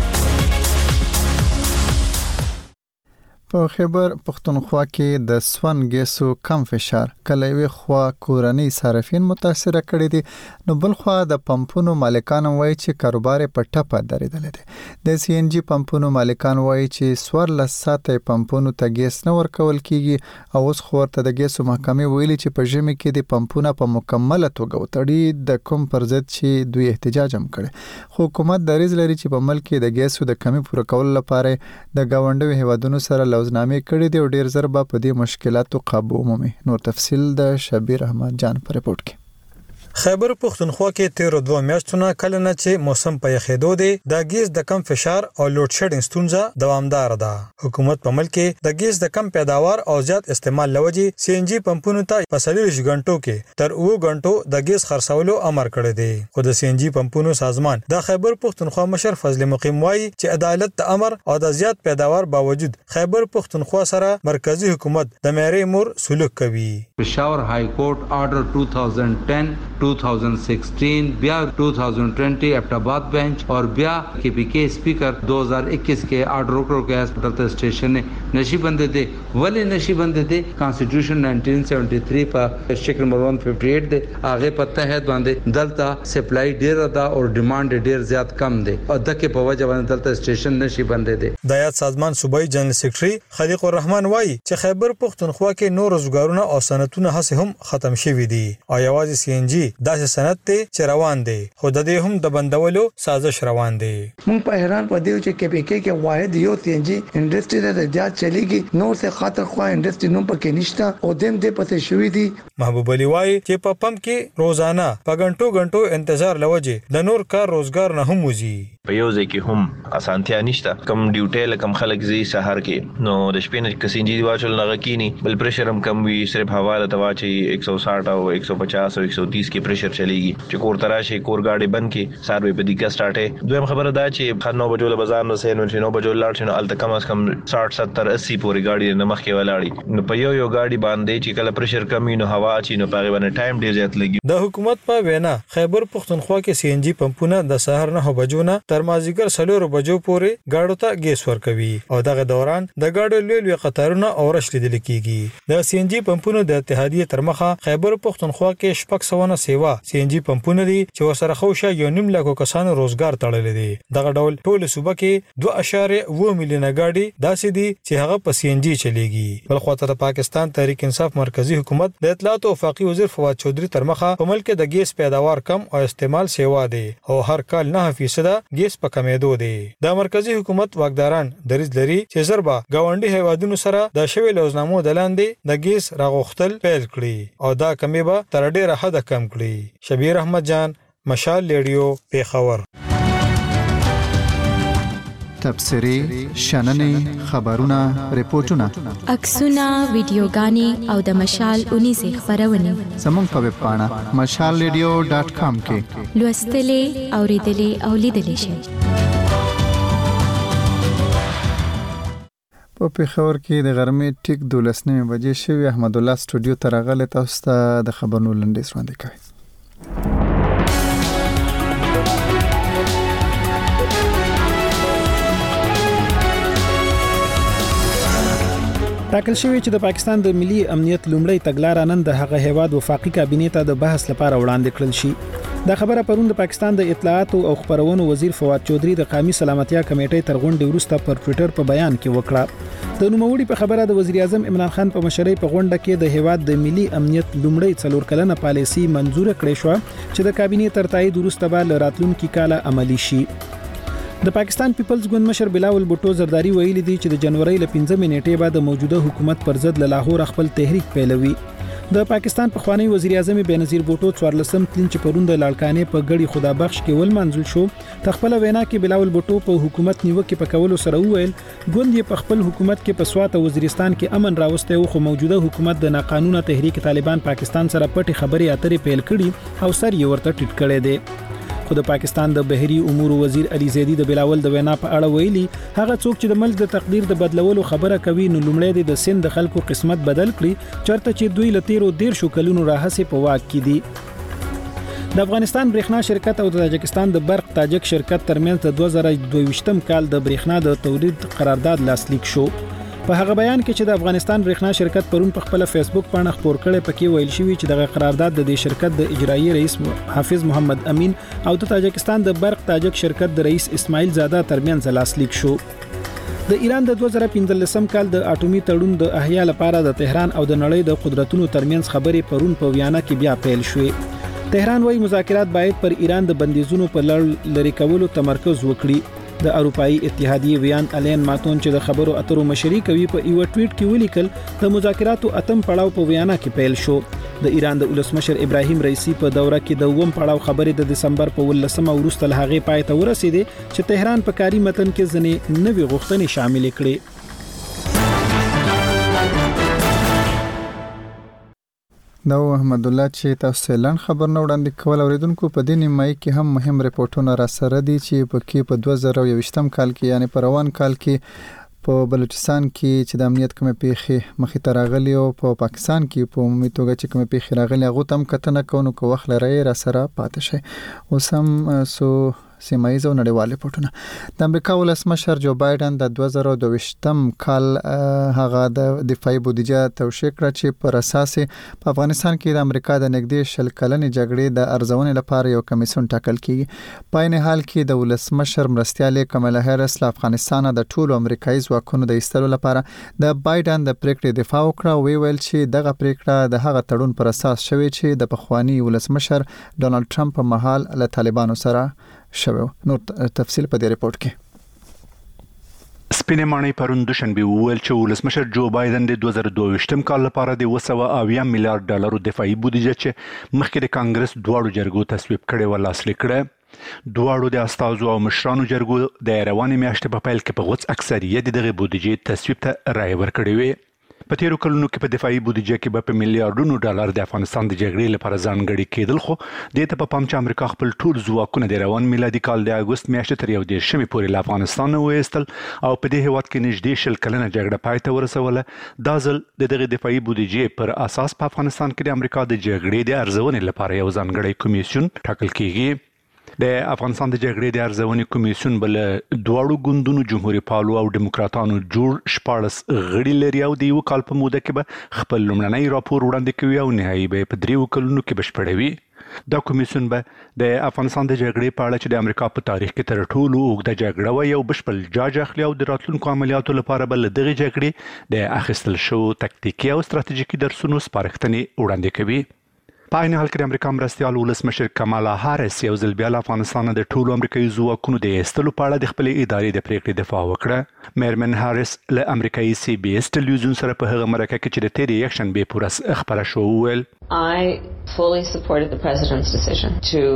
په خیبر پختونخوا کې د سون ګیسو کم فشار کله وی خوا کورنۍ صارفین متاثر کړي دي نو بل خوا د پمپونو مالکان وایي چې کاروبار په ټپه درېدل دي د سی ان جی پمپونو مالکان وایي چې سوار لساته پمپونو ته ګیس نه ورکول کیږي او اوس خو ورته د ګیسو محکمې ویلي چې په ژمي کې د پمپونو په مکمله توګه وتړي د کوم پر ضد چې دوی احتجاج هم کړي حکومت دریز لري چې په ملک کې د ګیسو د کمی پوره کول لپاره د گاونډي هیوادونو سره لوزنامې کړي دي او ډیر زر به په دې مشکلاتو قابو مومي نور تفصیل د شبیر احمد جان پر رپورت کې خیبر پختونخوا کې تیر دوه میاشتونه کله نه چې موسم په یخېدو دی د ګیس د کم فشار او لوډ شیډینګ ستونزه دوامدار ده حکومت په ملک کې د ګیس د کم پیداوار او زیات استعمال لوجي سی ان جی پمپونو ته په څلور غنټو کې تر اوه غنټو د ګیس خرڅولو امر کړی دی خو د سی ان جی پمپونو سازمان د خیبر پختونخوا مشر فضل مقیم وایي چې عدالت د امر او د زیات پیداوار باوجود خیبر پختونخوا سره مرکزی حکومت د معیاري امور سلوک کوي پېښور های کورټ آرډر دو هزار دس دو हज़ार सोलह بیا दो हज़ार बीस एबटाबाद बेंच और बया के पी के स्पीकर दो हज़ार इक्कीस के आर्डर को गैस दफ्तर स्टेशन ने नशी बंदे थे वले नशी बंदे थे कॉन्स्टिट्यूशन उन्नीस सौ तिहत्तर पर शेख नंबर एक सौ अट्ठावन दे आगे पत्ता है बांधे दलता सप्लाई ढेर था और डिमांड ढेर ज्यादा कम दे और धक्के पे वजह दलता स्टेशन नशी बंदे थे दयात साजमान सूबाई जनरल सेक्रेटरी खलीق الرحمن وای چې خیبر پختونخوا کې نور روزګارونه او صنعتونه هڅه هم ختم شوي دي او یوازې سی ان جی داسې صنعت ته چې روان دي خو د دې هم د بندولو سازش روان دي مونږ په حیران پدې چې کې پی کې کې واحد یو سی ان جی انډستری د زیات چلیږي نور څه خاطر خو انډستری نوم پکې نشته او دیم دې پته شوې دي محبوب علي وای چې په پمپ کې روزانه په غنټو غنټو انتظار لوجه د نور کار روزګار نه هم وزي په یو ځای کې هم اسانتیا نشته کم ډیوټي لکم خلک زی سحر کې نو د شپې نه کسین جی واچل نه غکینی بل پریشر هم کم وی صرف حواله تواچي एक सौ साठ او एक सौ पचास او एक सौ तीस کې پریشر چلیږي چې کور تراشي کور گاډي بند کې ساروي په دیګه سٹارټه دویم خبره دا چې خنو بجو له بازار نه سین نو بجو لاړ شنو ال کم از کم साठ सत्तर अस्सी پورې گاډي نه مخ کې ولاړی نو په یو یو گاډي باندې چې کله پریشر کمی نو هوا چي نو پاره باندې ټایم ډیر زیات لګي د حکومت په وینا خیبر پختونخوا کې سی ان جی پمپونه د سحر نه بجو نه تر مازیګر سلور بجو پورې گاډو ته ګیس ورکوي او دغه دوران د گاډو لوی لوی قطارونه اورش لیدل کیږي د سی ان جی پمپونو د اتحادیه تر مخه خیبر پختونخوا کې شپږ سوه سیوا سی ان جی پمپونه دي چې وسره خوشه یو نیم لکو کسانو روزګار تړلې دي دغه ډول ټول صوبه کې دوه اشاریه اوه میلیونه گاډي داسې دي چې هغه په سی ان جی چلیږي بل خو ته پاکستان تحریک انصاف مرکزی حکومت د اطلاعات او وفاقي وزیر فواد چودري تر مخه په ملک د ګیس پیداوار کم او استعمال سیوا دي او هر کال نه فیصد ګیس په کمیدو دي د مرکزی حکومت واکداران دریز لري چې زربا گاونډي هیوادونو سره د شوی لوزنامو دلاندې د ګیس راغوختل پیل کړي او دا کمی به تر ډیره حد کم کړي شبیر احمد جان مشال ریډیو پیښور تبصرې شننې خبرونه ریپورتونه عکسونه ویډیوګانې او د مشال اونیزې خبرونه زموږ په ویب پاڼه مشال ریډیو ډاټ کام کې لوستلې اوریدلې او لیدلې شئ. په پیښور کې د غرمې ټیک دولس نیمې بجې شوې. احمد الله سټوډیو ته راغلی، تاسو ته د خبرونو لنډیز وړاندې کوي. ټاکل شوی چې د پاکستان د ملي امنیت لومړی تګلارې نن د هغه هیواد وفاقي کابینې ته د بحث لپاره وړاندې کړل شي. دا خبره پرون د پاکستان د اطلاعات او خبرونو وزیر فواد چودھری د قومي سلامتیا کمیټې تر غونډې وروسته پر ټوئیټر په بیان کې وکړه. د نوموړي په خبره د وزیر اعظم عمران خان په مشرۍ په غونډه کې د هیواد د ملي امنیت لومړی څلور کلنه پالیسي منزور کړې شو چې د کابینې تر تایید وروسته به راتلونکي کال عملی شي. د پاکستان پیپلز ګوند مشر بلاول بوټو زرداری ویلي دی چې د جنوري ل پنځمې نیټې بعد د موجوده حکومت پر ضد له لاهور خپل تحریک پیلوي. د پاکستان پخوانی وزیر اعظم بېنظیر بوټو څوارلسم تلین چې پروند لاړکانې په غړي خدا بخش کې ول منزل شو. تخپل وینا کې بلاول بوټو په حکومت نیوکه په کولو سره وویل ګوند یې په خپل حکومت کې په سوات او وزیرستان کې امن راوسته او خو موجوده حکومت د ناقانونه تحریک طالبان پاکستان سره پټي خبري اترې پیل کړي او سر یې ورته ټیټ کړي دي. خو د پاکستان د بهري امور وزیر علي زیدی د بلاول د وینا په اړه ویلي هغه څوک چې د ملک د تقدیر د بدلولو خبره کوي نو لومړی د سند د خلکو قسمت بدل کړي چرته چې دوی لتیرو ډیر شو کلونو راهسه په واک کې دي. د افغانستان برېښنا شرکت او د تاجکستان د برق تاجک شرکت ترمنځ د دوه زره دوه کال د برېښنا د تولید قرارداد لاسلیک شو. په هغه بیان کې چې د افغانستان برېښنا شرکت پرون په خپل فیسبوک باندې خبر کړي پکې ویل شوی چې د قرارداد د دې شرکت د اجرایی رئیس حافظ محمد امین او د تاجکستان د برق تاجک شرکت د رئیس اسماعیل زاده ترمنځ لاسلیک شو. د ایران د دوه زره پنځلسم کال د اټومي تړون د احیا لپاره د تهران او د نړۍ د قدرتونو ترمنځ خبرې پرون په ویانا کې بیا پیل شوې. تهران وايي مذاکرات باید پر ایران د بندیزونو په لری کولو تمرکز وکړي. د اروپאי اتحادیه ویان الین ماتون چې د خبرو اترو مشري کوي په یو ټویټ کې ولیکل د مذاکراتو اتم پړاو په ویانا کې پیل شو. د ایران د ولسمشر ابراهیم رئیسی په دوره کې د اووم پړاو خبرې د دسمبر په ولسمه وروسته له هغې پای ته ورسېدې چې تهران په کاري متن کې ځنې نوې غوښتنې شامل کړي. دا احمد الله چې تاسو لاند خبرونه وړاندې کول اوریدونکو په دې نیمایي کې هم مهم ریپورتونه را سره دي چې په کې په دوه زره یوویشتم کال کې یعنی په روان کال کې په بلوچستان کې چې د امنیت کومې پیښې مخې ته راغلي او په پاکستان کې په عمومي توګه چې کومې پیښې راغلي هغه تم کتنه کوو کو وخت لري را سره پاتې شي. اوس هم سو سیمایي او نړیوال ریپورتونه. د امریکا ولسمشر جو بایدن د دوه زره دوه کال هغه د دفاعي بودیجه توشیح کړ چې پر اساس په افغانستان کې د امریکا د نږدې شل کلنې جګړې د ارزونې لپاره یو کمیسیون ټاکل کیږي. په عین حال کې د ولسمشر مرستیال کمالا هریس له افغانستان د ټولو امریکایي ځواکونو د ایستلو لپاره د بایدن د پریکړې دفاع وکړه او ویل چې دغه پریکړه د هغه تړون پر اساس شوې چې د پخوانی ولسمشر ډونالد ټرمپ په مهال له طالبانو سره شوه. نور تفصیل په دې ریپورت کې. سپینې ماڼۍ پرون دوشنبه وویل چې ولسمشر جو بایدن د دوه زره دوه کال لپاره د دوه سوه اویا میلیارډ ډالرو دفاعي بودیجه چې مخکې د کانګرس دواړو جرګو تصویب کړي و لاسلیک کړه. دواړو د استازو او مشرانو جرګو د روانې میاشتې په پیل کې په غوڅ اکثریت دغه بودیجه تصویب ته رایه ورکړې وې. په تیرو کلونو کې په دفاعي بودیجه کې به په میلیارډونو ډالر د افغانستان د جګړې لپاره ځانګړي کېدل، خو دې ته په پام چې امریکا خپل ټول ځواکونه د روان میلادي کال د اګوست میاشتې تر یو دېرشمې پورې له افغانستان وایستل او په دې هیواد کې نږدې شل کلنه جګړه پای ته ورسوله. دا ځل د دغه دفاعي بودیجې پر اساس په افغانستان کې د امریکا د جګړې د ارزونې لپاره یو ځانګړی کمیسیون ټاکل کیږي. د افغانستان د جګړې د ارزونې کمیسیون بل دواړو ګوندونو جمهوریت پالو او دیموکراتانو جوړ شپاړس غړي لري او د یو کال په موده کې به خپل لومړنی راپور وړاندې کوي او نهایي به په دریو کلونو کې بشپړوي. دا کمیسیون به د افغانستان د جګړې په اړه چې د امریکا په تاریخ کې تر ټولو اوږده جګړه وه یو بشپړ جاج اخلي او د راتلونکو عملیاتو لپاره به له دغې جګړې د اخیستل شوو تکتیکي او ستراتیژیکي درسونو سپارښتنې وړاندې کوي. په عین حال کې د امریکا مرستیال ولسمشر کمالا هاریس یو ځل بیا له افغانستان د ټولو امریکایي ځواکونو د ایستلو په اړه د خپلې ادارې د پریکړې دفاع وکړه. میرمن هاریس له امریکایي سی بي اس ټلویزیون سره په هغه مرکه کې چې د تېرې یکشنبې په ورځ خپره شوه وویل I fully supported the president's decision to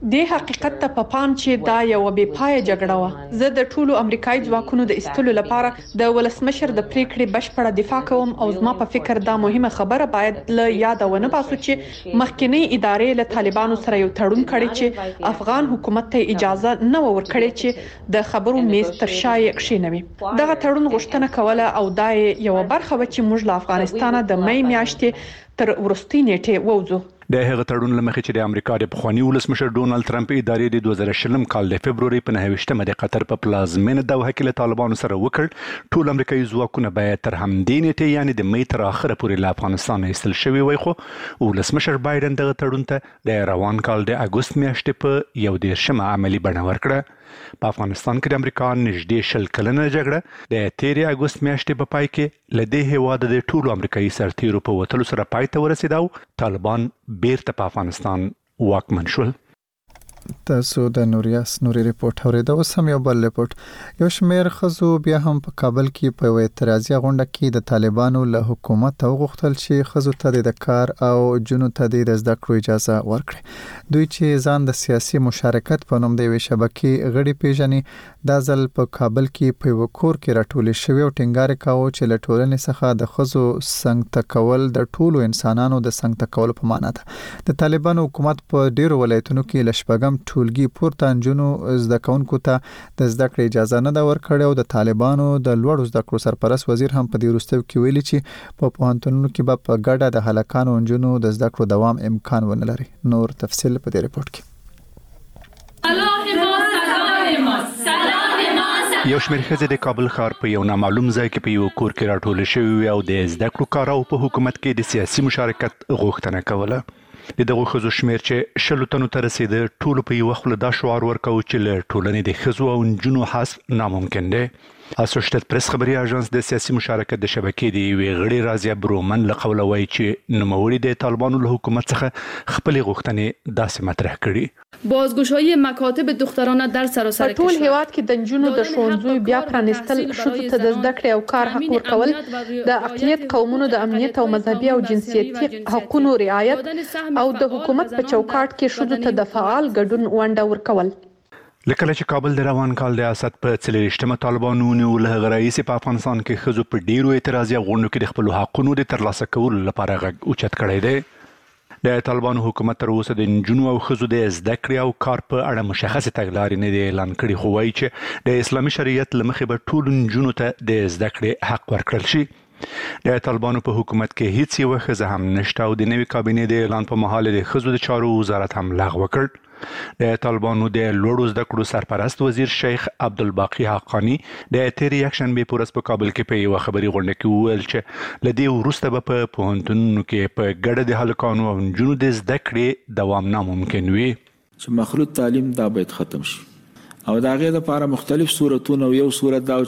د حقیقت ته په پام چې دا یو بې پای جګړه و. زه د ټولو امریکایي ځواکونو د ایستلو لپاره د ولسمشر د پریکړې بشپړه دفاع کوم او زما په فکر دا مهمه خبره باید له یاد ونه باسو چې مخکنی ادارې له طالبانو سره یو تړون کړی چې افغان حکومت ته اجازه نه ورکړي چې د خبرو میز تر شا یې کښینوي. دغه تړون غوښتنه کوله او دا یو برخه و چې موږ له افغانستانه د مې میاشتې تر وروستۍ نیټې ووځو. د هغه تړون لمخې چې د امریکا د پخوانی ولسمشر ډونالد ټرمپ ادارې د دوه زره شلم کال د فبرवरी په نهه ویشتمه د قطر په پلازمینه دوحه کې له طالبانو سره وکړ. ټول امریکایي ځواکونه باید تر همدې نیټې یعنی د مې تر اخره پورې له افغانستان ایستل شوي وای، خو ولسمشر بایدن دغه تړون ته د روان کال د اګوست میاشتې په یو دیرشمه عملی بڼه ورکړه. په افغانستان کې د امریکا نږدې شل کلنه جګړه د تیرې اګوست میاشتې په پای کې له دې هیواده د ټولو امریکایي سرتیرو په وتلو سره پای ته ورسېد او طالبان بیرته په افغانستان واکمن شول. تاسو د نوریاس نوري ریپورت اوریدو. اوس هم یو بل ریپورت. یو شمېر ښځو بیا هم په کابل کې په یوه اعتراضي غونډه کې د طالبانو له حکومت وغوښتل چې ښځو ته د کار او جنو ته د زده کړو اجازه ورکړي. دوی چې ځان د سیاسي مشارکت په نوم د یوې شبکې غړي پیژني، دا ځل په کابل کې په یو کور کې راټولې شوې او ټینګار کاوه چې له ټولنې څخه د ښځو څنګ تکول د ټولو انسانانو د څنګ تکول په معنا ده. د طالبانو حکومت په ډیرو ولایتونو کې له شپږم ټولګي پورته نجونو زده کوونکو ته د زده کړې اجازه نه ده ورکړې او د طالبانو د لوړو زده کړو سرپرست وزیر هم په دې وروستیو کې ویلي چې په پوهنتونونو کې به په ګډه د هلکانو او نجونو د زده کړو دوام امکان ونه لري. نور تفصیل په دې ریپورت کې. یو شمېر ښځې د کابل ښار په یو نامعلوم ځای کې په یو کور کې راټولې شوې او د زده کړو کارو په حکومت کې د سیاسي مشارکت غوښتنه کوله. د دغه ښځو شمېر چې شلو تنو ته رسېده، ټولو په یوه خوله دا شعار ورکاوه چې له ټولنې د ښځو او نجونو حذف ناممکن دی. اسوشیټډ پریس خبري اژانس د سیاسي مشارکت د شبکې د یوې غړي رازیا برومن له قوله وایي چې نوموړي د طالبانو له حکومت څخه خپلې غوښتنې داسې مطرح کړي. بازگشایی مکاتب دخترانه در سراسر کشور. په ټول هیواد کې د نجونو د ښوونځیو بیا پرانیستل، ښځو ته د زده کړې او کار حق ورکول، د اقلیت قومونو د امنیت او مذهبي او جنسیتي حقوقو رعایت او د حکومت په چوکاټ کې ښځو ته د فعال ګډون ونډه ورکول. لکه چې کابل د روان کال د اسد په څلېرویشتمه طالبانو له هغه راهیسې په افغانستان کې ښځو په ډیرو اعتراضي غونډو کې د خپلو حقونو د ترلاسه کولو لپاره غږ اوچت کړی دی. د طالبانو حکومت تر اوسه د نجونو او ښځو د زده کړې او کار په اړه مشخصې تګلارې نه دی اعلان کړي، خو وایي چې د اسلامي شریعت له مخې به ټولو نجونو ته د زده کړې حق ورکړل شي. د طالبانو په حکومت کې هیڅ یوه ښځه هم نشته او د نوې کابینې د اعلان په مهال د ښځو د چارو وزارت هم لغوه کړ. د طالبانو د لوړو زده کړو سرپرست وزیر شیخ عبدالباقی حقانی د تیرې یکشنبې په ورځ په کابل کې په یوه خبري غونډه کې وویل چې له دې وروسته به په پوهنتونونو کې په ګډه د هلکانو او نجونو د زده کړې دوام ناممکن وي. چې مخلوط تعلیم دا باید ختم شي او د هغې لپاره مختلف صورتونه، او یو صورت دا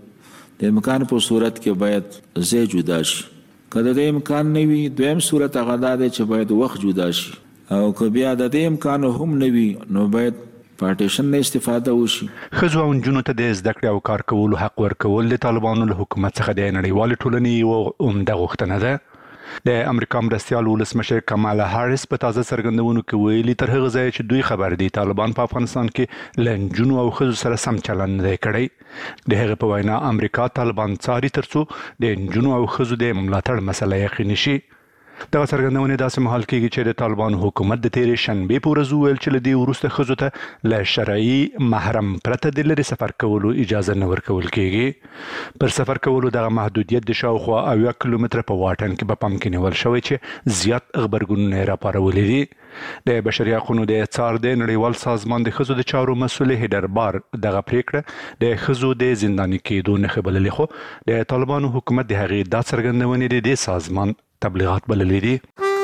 چې د امکان په صورت کې باید ځای جدا شي. که د امکان نه وي، دویم صورت هغه دا دی چې باید وخت جدا شي، او که بیا د دې امکان هم نه وي نو باید پارټیشن نه استفاده وشي. ښځو او نجونو ته د زده کړې او کار کولو حق ورکول د طالبانو له حکومت څخه د نړیوالې ټولنې یوه عمده غوښتنه ده. د امریکا مرستیال ولسمشر کمالا هاریس په تازه څرګندونو کې ویلي تر هغه ځایه چې دوی خبر دي طالبان په افغانستان کې له نجونو او ښځو سره سم چلند نه دی کړی. د هغه په وینا امریکا طالبان څاري ترڅو د نجونو او ښځو د ملاتړ مسله یقیني شي. دغه څرګندونې داسې مهال کېږي چې د طالبانو حکومت د تیرې شنبې په ورځ وویل چې له دې وروسته ښځو ته له شرعي محرم پرته د لرې سفر کولو اجازه نه ورکول کېږي. پر سفر کولو دغه محدودیت د شاوخوا اویا کیلومتره په واټن کې په پام کې نیول شوی چې زیات غبرګونونه یې راپارولي دي. د بشري حقوقو د څار د نړیوال سازمان د ښځو د چارو مسؤل هیډر بار دغه پریکړه د ښځو د زنداني کېدو نښه بللې، خو د طالبانو حکومت د هغې دا څرګندونې د دې سازمان تبلیغات بللې دي.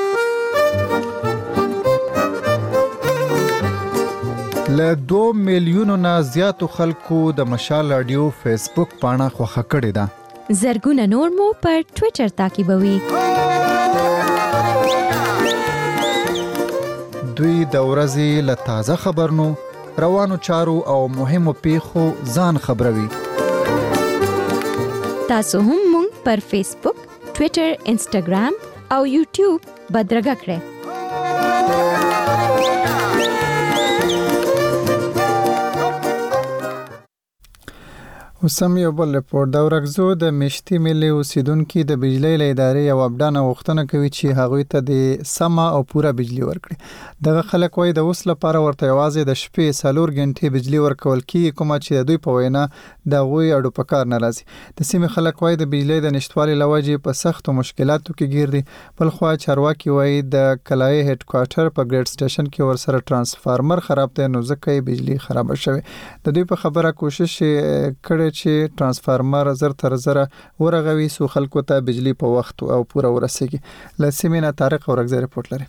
له دوه میلیونو نه زیاتو خلکو د مشال رادیو فیسبوک پاڼه خوښه کړې ده. زرګونه نور مو پر ټوئیټر تعقیبوي. دوی د ورځې له تازه خبرونو، روانو چارو او مهمو پیښو ځان خبروي. تاسو هم مونږ پر فیسبوک، ټوئیټر، انسټاګرام او یوټیوب بدرګه کړئ. وسم یو بل رپورت د ورغزو د مشتي ملي اوسیدونکو د بجلی له ادارې یو اپډان غوښتنه کوي چې هغوی ته د سما او پوره بجلی ورکړي. دغه خلک وایي د اوس لپاره ورته یوازې د شپې څلور غنټې بجلی ورکول کیږي، کومه چې د دوی په وینا د غوي اډو په کار نه راځي. د سیمې خلک وایي د بجلی د نشټوالي لوجې په سختو مشکلاتو کې ګیر دي. بل خو چارواکي وایي د کلای هډ کوارټر په ګریډ سټیشن کې ورسره ترانسفارمر خراب دی، نو ځکه یې بجلی خراب شوه. د دوی په خبره کوشش کړي چې ترانسفارمر زر تر زر ورغوي سو خلکو ته بجلی په وخت او پوره ورسیږي. لسیمینه طارق اورغزی رپورت لري.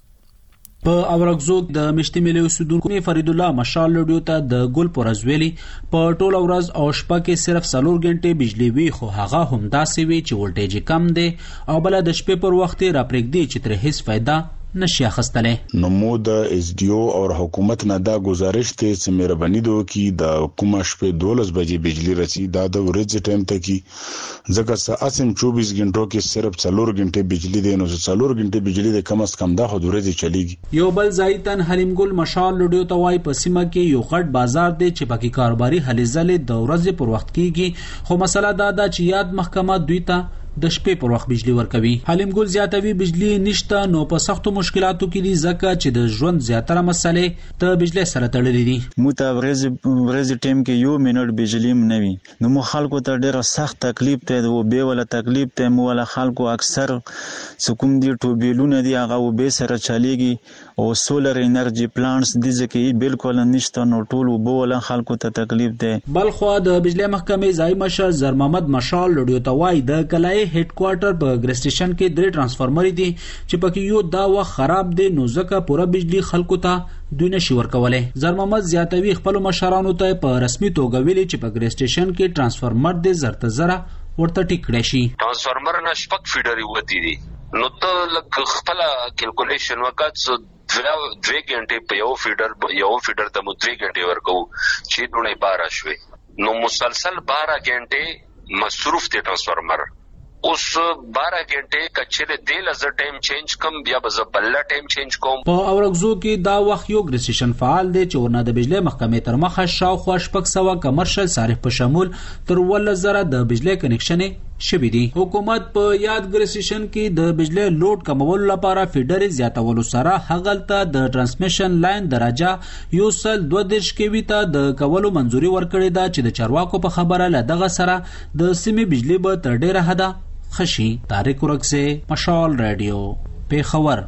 په اورغزو د مشتي ملي اوسیدونکو فرید الله مشال لډیو ته د ګل پرزویلی په ټوله ورځ او شپه کې صرف څلور غنټې بجلی وی، خو هغه هم داسې وی چې ولټیج کم دی او بل د شپې پر وخت را پرېږدي چې تر هیڅ فائدہ نشي اخستلې. نو مو د ایس ډي او او حکومت نه دا گزارش ته چې مهرباني دوی کی د کومه شپې دولس بجې بجلی رسی دا د ورځې ټایم ته کی ځکه چې اسیم چوبیس غنټو کې صرف څلور غنټې بجلی دی، نو څلور غنټې بجلی د کم از کم د خو ورځې چلیږي. یو بل ځایتن حلیم ګل مشال لډیو ته وای په سیمه کې یو غټ بازار دی چې پکې کاروباري هلې ځلې د ورځې پر وخت کیږي، خو مسله دا ده چې یاد محکمه دوی ته د شپې پر وخت بجلی ورکوي. حلیم ګل زیاتوي بجلی نشته نو په سختو مشکلاتو کې دي ځکه چې د ژوند زیاتره مسلې ته بجلی سره تړلې دي. مو ته ورځ ورځ ټیم کې یو منټ بجلی نه وي، نو مو خلکو ته ډېر سخت تکلیف ته او به ولا تکلیف ته مو ولا خلکو اکثر سکوم دي ټوبیلونه دي هغه به سره چلیږي او سولر انرژي پلانټس دي ځکه بالکل نشته، نو ټول وبو ولا خلکو ته تکلیف ده. بل خو د بجلی محکمې ځای مشر زر محمد مشال لډیو ته وای د کلای هډ کوارټر په ګریډ سټیشن کې درې ترانسفارمر دي چې پکې یو دا وخت خراب دي، نو ځکه پوره بجلی خلکو ته دوی نشي ورکولای. زر محمد زیاتوي خپل مشرانو ته په رسمي توګه ویلي چې په ګریډ سټیشن کې ترانسفارمر دي زرته زره ورته ټیک کړی شي. ترانسفارمر نه شپږ فیډر وتی دي، نو ته لکه خپل کیلکولیشن وکړه دوه غنټې په یو فیډر یو فیډر ته مو دوه غنټې ورکو چې دونه بارا شوي، نو مسلسل بارہ غنټې مصروف دي ترانسفارمر. اوس بارہ غنټې کچره دی لزر ټایم چینج کم بیا به زبل ټایم چینج کوم. په اورغزو کې دا وخت یو ګریډ سټیشن فعال دی چې ورنه د بجلی محکمې تر مخه شاوخوا شپږ سوه کمرشل صارف په شمول تر ولس زره د بجلی کنیکشن شوي دي. حکومت په یاد ګریډ سټیشن کې د بجلی لوډ کمولو لپاره فیډر زیاتولو سره هغلته د ترانسمیشن لاین درجه یو سل دوه دېرش کیوي ته د کولو منځوري ورکړې ده چې د چارواکو په خبره له دغه سره د سیمې بجلی به تر ډیره حده خشي. طارق اورغزی مشال رادیو پیښور.